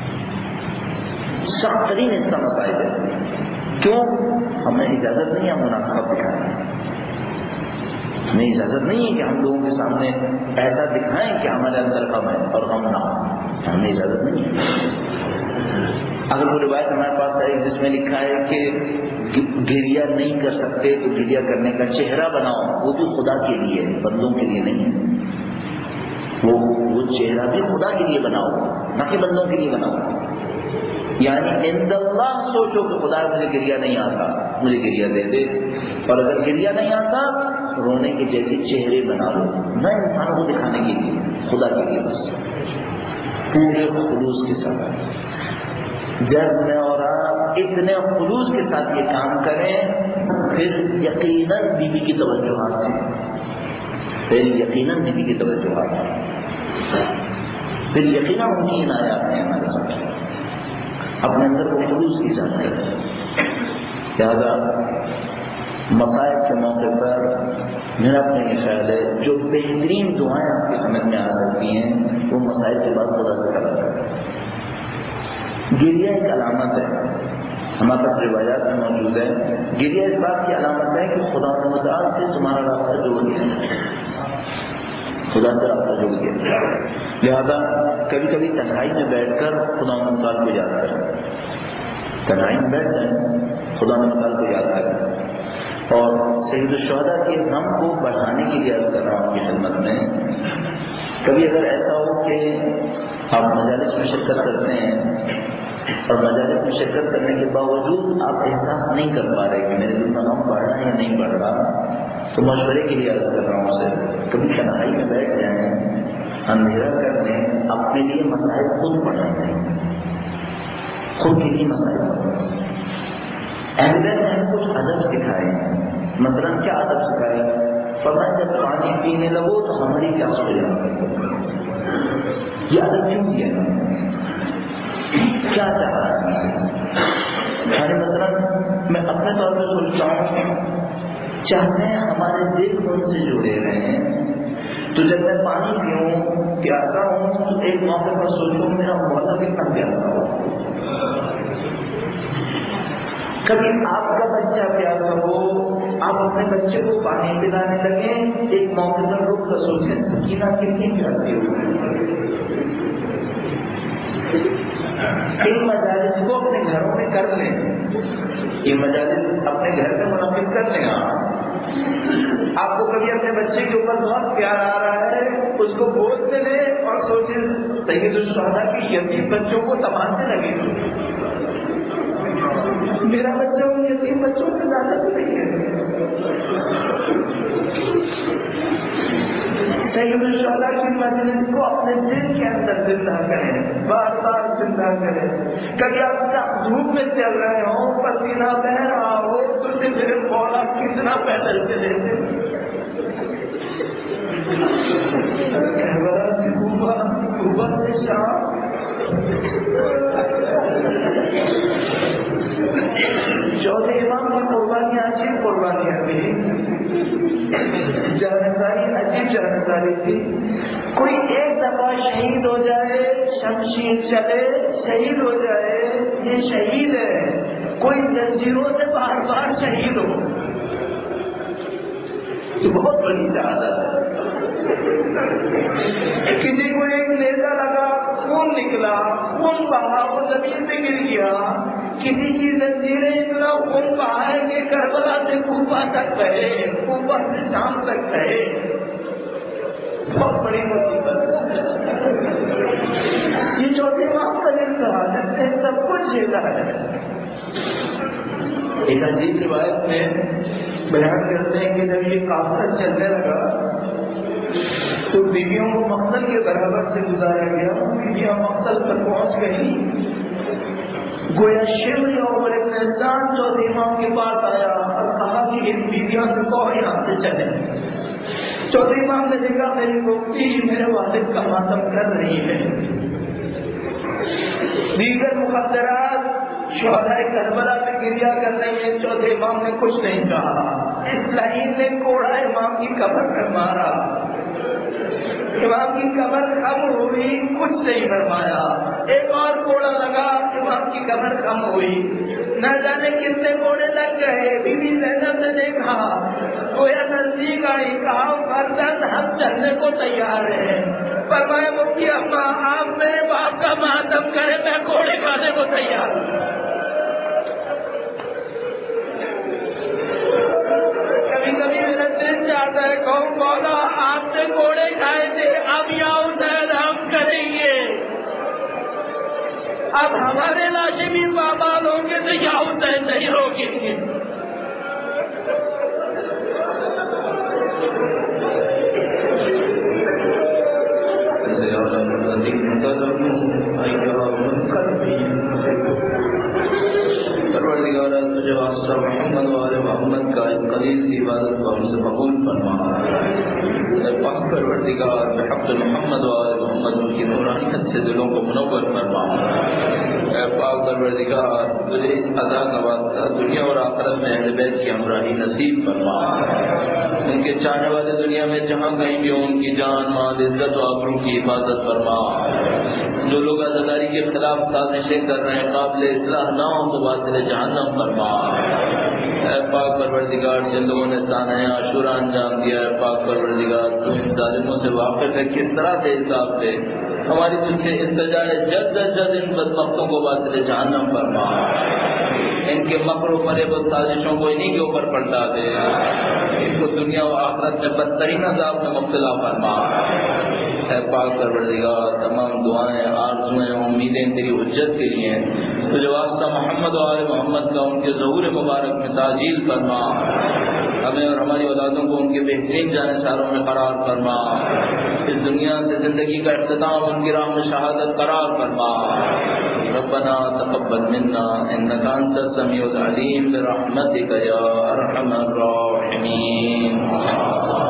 سخت ترین حصہ مسائل ہے. کیوں؟ ہمیں اجازت نہیں ہے منافقت دکھائیں. ہمیں اجازت نہیں ہے کہ ہم لوگوں کے سامنے ایسا دکھائیں کہ ہمارے اندر غم ہے اور غم نہ ہو. ہمیں اجازت نہیں ہے. اگر وہ روایت ہمارے پاس ہے جس میں لکھا ہے کہ گریا نہیں کر سکتے تو گریا کرنے کا چہرہ بناؤ, وہ بھی خدا کے لیے, بندوں کے لیے نہیں ہے. وہ وہ چہرہ بھی خدا کے لیے بناؤ, نہ کہ بندوں کے لیے بناؤ. یعنی عند اللہ سوچو کہ خدا مجھے گریا نہیں آتا, مجھے گریا دے دے. اور اگر گریا نہیں آتا رونے کے جیسے چہرے بنا لو, نہ انسانوں کو دکھانے کے لیے, خدا کے لیے بس, پورے خلوص کے ساتھ. جب میں اور آپ اتنے خلوص کے ساتھ یہ کام کریں، پھر یقیناً بیوی کی توجہ آتی ہے، پھر یقیناً بیوی کی توجہ آتی ہے، پھر یقیناً ان کی عنایات ہیں ہمارے ساتھ، اپنے اندر کو خلوص کی جاتی ہے۔ لہٰذا مصائب کے موقع پر میرا اپنا یہ خیال ہے جو بہترین دعائیں آپ کی سمجھ میں آ سکتی ہیں وہ مصائب کے بعد خدا سے کرا کریں۔ گریہ ایک علامت ہے، ہمارے پاس روایات میں موجود ہے، گریہ اس بات کی علامت ہے کہ خدا تعالیٰ سے تمہارا رابطہ جوڑ گیا، خدا سے رابطہ جوڑ گیا۔ لہذا کبھی کبھی تنہائی میں بیٹھ کر خدا تعالیٰ کو یاد کریں، تنہائی میں بیٹھ جائیں، خدا تعالیٰ کو یاد کریں۔ اور سید الشہداء کے غم کو بڑھانے کے لیے عرض کر رہا ہوں آپ کی خدمت میں، کبھی اگر ایسا ہو کہ آپ مجالس میں شرکت کرتے ہیں اور مجالس میں شرکت کرنے کے باوجود آپ احساس نہیں کر پا رہے کہ میرے دل میں غم بڑھ رہا ہے یا نہیں بڑھ رہا، تو مشورے کے لیے عرض کر رہا ہوں اسے کبھی تنہائی میں بیٹھ جائیں، اندھیرا کر دیں، اپنے لیے مسائل خود پڑھا دیں، خود کے لیے مسائل پڑھیں۔ اہل بیت نے ہمیں کچھ ادب سکھائے، مثلا کیا ادب سکھائے؟ فرمایا جب پانی پینے لگو تو ہماری پیاس ہو جائے، یہ ادب کیوں دیا؟ کیا چاہا ہے؟ مثلا میں اپنے طور پہ سوچتا ہوں، چاہتے ہیں ہمارے دل ان سے جڑے رہے، تو جب میں پانی پیوں پیاسا ہوں تو ایک موقع پر سوچوں میرا مولا کتنا پیاسا ہو۔ کبھی آپ کا بچہ پیاسا ہو، آپ اپنے بچے کو پانی پلانے لگیں، ایک موقع پر رک کر سوچیں سکینہ کتنی پیاسی ہو۔ ان مجالس کو اپنے گھروں میں کر لیں، یہ مجالس اپنے گھر میں منعقد کر لیں۔ آپ آپ کو کبھی اپنے بچے کے اوپر بہت پیار آ رہا ہے، اس کو گود میں لیں اور سوچیں سید الشہداء کی یتیم بچوں کو تماشے لگے، میرا بچہ ان یتیم بچوں سے زیادہ تو نہیں ہے۔ سید الشہداء کی مجلس کو اپنے دل کے اندر زندہ کریں، بار بار زندہ کریں۔ کبھی آپ دھوپ میں چل رہے ہو، پسینہ بہ رہا ہو، تو اسے میرے مولا کتنا پیدل چلے تھے، صبح سے شام چوتھے امام کی قربانیاں عجیب قربانیاں تھی، جانساری عجیب جانساری تھی۔ کوئی ایک دفعہ شہید ہو جائے، شمشیر چلے شہید ہو جائے، یہ شہید ہے۔ کوئی زنجیروں سے بار بار شہید ہو، یہ بہت بڑی شہادت ہے۔ کسی کو ایک نیزہ لگا، خون نکلا، خون بہا، وہ زمین پہ گر گیا۔ کسی کی زنجیریں اتنا خون بہا ہے کہ کربلا سے کوفہ تک گئے، کوفہ سے شام تک گئے، بہت بڑی مصیبت۔ یہ چوتھے امام کا شہادت نے سب کچھ جھیلا ہے۔ ایک عجیب روایت میں بیان کرتے ہیں کہ جب یہ قافلہ چلنے لگا تو بیویوں کو مقتل کے برابر سے گزارا گیا، بیویاں مقتل پر پہنچ گئی۔ گویا شیو یا عمر ابن انسان چوتھے امام کے پاس آیا اور کہا کہ ان بیویوں سے کہو یہاں سے چلے۔ چوتھے امام نے دیکھا میری گفتی میرے والد کا ماتم کر رہی ہے۔ دیگر مقدرات شہداء کربلا پہ گریا کر رہی ہے، چوتھے امام نے کچھ نہیں کہا۔ اس لعین نے کوڑا امام کی قبر پر مارا، امام کی قبر کم ہوئی، کچھ نہیں فرمایا۔ ایک اور کوڑا لگا، امام کی قبر کم ہوئی۔ نہ جانے کتنے کوڑے لگ گئے۔ بی بی زینب نے دیکھا، گویا نزدیک آئی، کہا فرزند ہم چلنے کو تیار ہیں۔ فرمایا مفتی اماں آپ میرے باپ کا ماتم کرے، میں کوڑے کھانے کو تیار ہوں۔ کبھی کبھی میرا دل چاہتا ہے کہوں مولا آپ نے کوڑے کھائے تھے، اب یا حسین ہم کریں گے، اب ہمارے لاشیں بھی پامال ہوں گے تو یا حسین نہیں روکیں گے۔ واسطہ محمد وآل محمد کا اس قلیل سی عبادت کو ہم سے قبول فرما۔ اے پاک پروردگار بحق محمد وآل محمد ان کی نورانیت سے دلوں کو منور فرما۔ اے پاک پروردگار تجھے اس ادا کا واسطہ دنیا اور آخرت میں اہل بیت کی ہمراہی نصیب فرما۔ ان کے چاہنے والے دنیا میں جہاں کہیں بھی ہو ان کی جان مال عزت و آبرو کی حفاظت فرما۔ جو لوگ عزاداری کے خلاف سازشیں کر رہے ہیں قابل اصلاح نہ ہوں تو باطل جہنم فرما۔ اے پاک پروردگار جن لوگوں نے سانحہ عاشورہ انجام دیا ہے پاک پروردگار تو ان ظالموں سے واقف ہے کس طرح سے حساب دے، ہماری تجھ سے التجا ہے جلد از جلد ان بدبختوں کو باطل جہنم فرما۔ ان کے مکر و فریب و سازشوں کو انہی کے اوپر پلٹا دے، ان کو دنیا و آخرت میں بدترین عذاب میں مبتلا فرما۔ اے پاک پروردگار تمام دعائیں آرزویں امیدیں تیری حجت کے لیے تو جو واسطہ محمد و آل محمد کا ان کے ظہور مبارک میں تعجیل فرما۔ ہمیں اور ہماری اولادوں کو ان کے بہترین جانے ساروں میں قرار فرما۔ اس دنیا سے زندگی کا اختتام ان کی راہ میں شہادت قرار فرما۔ ربنا تقبل منا انك انت السميع العليم برحمتك يا ارحم الراحمين۔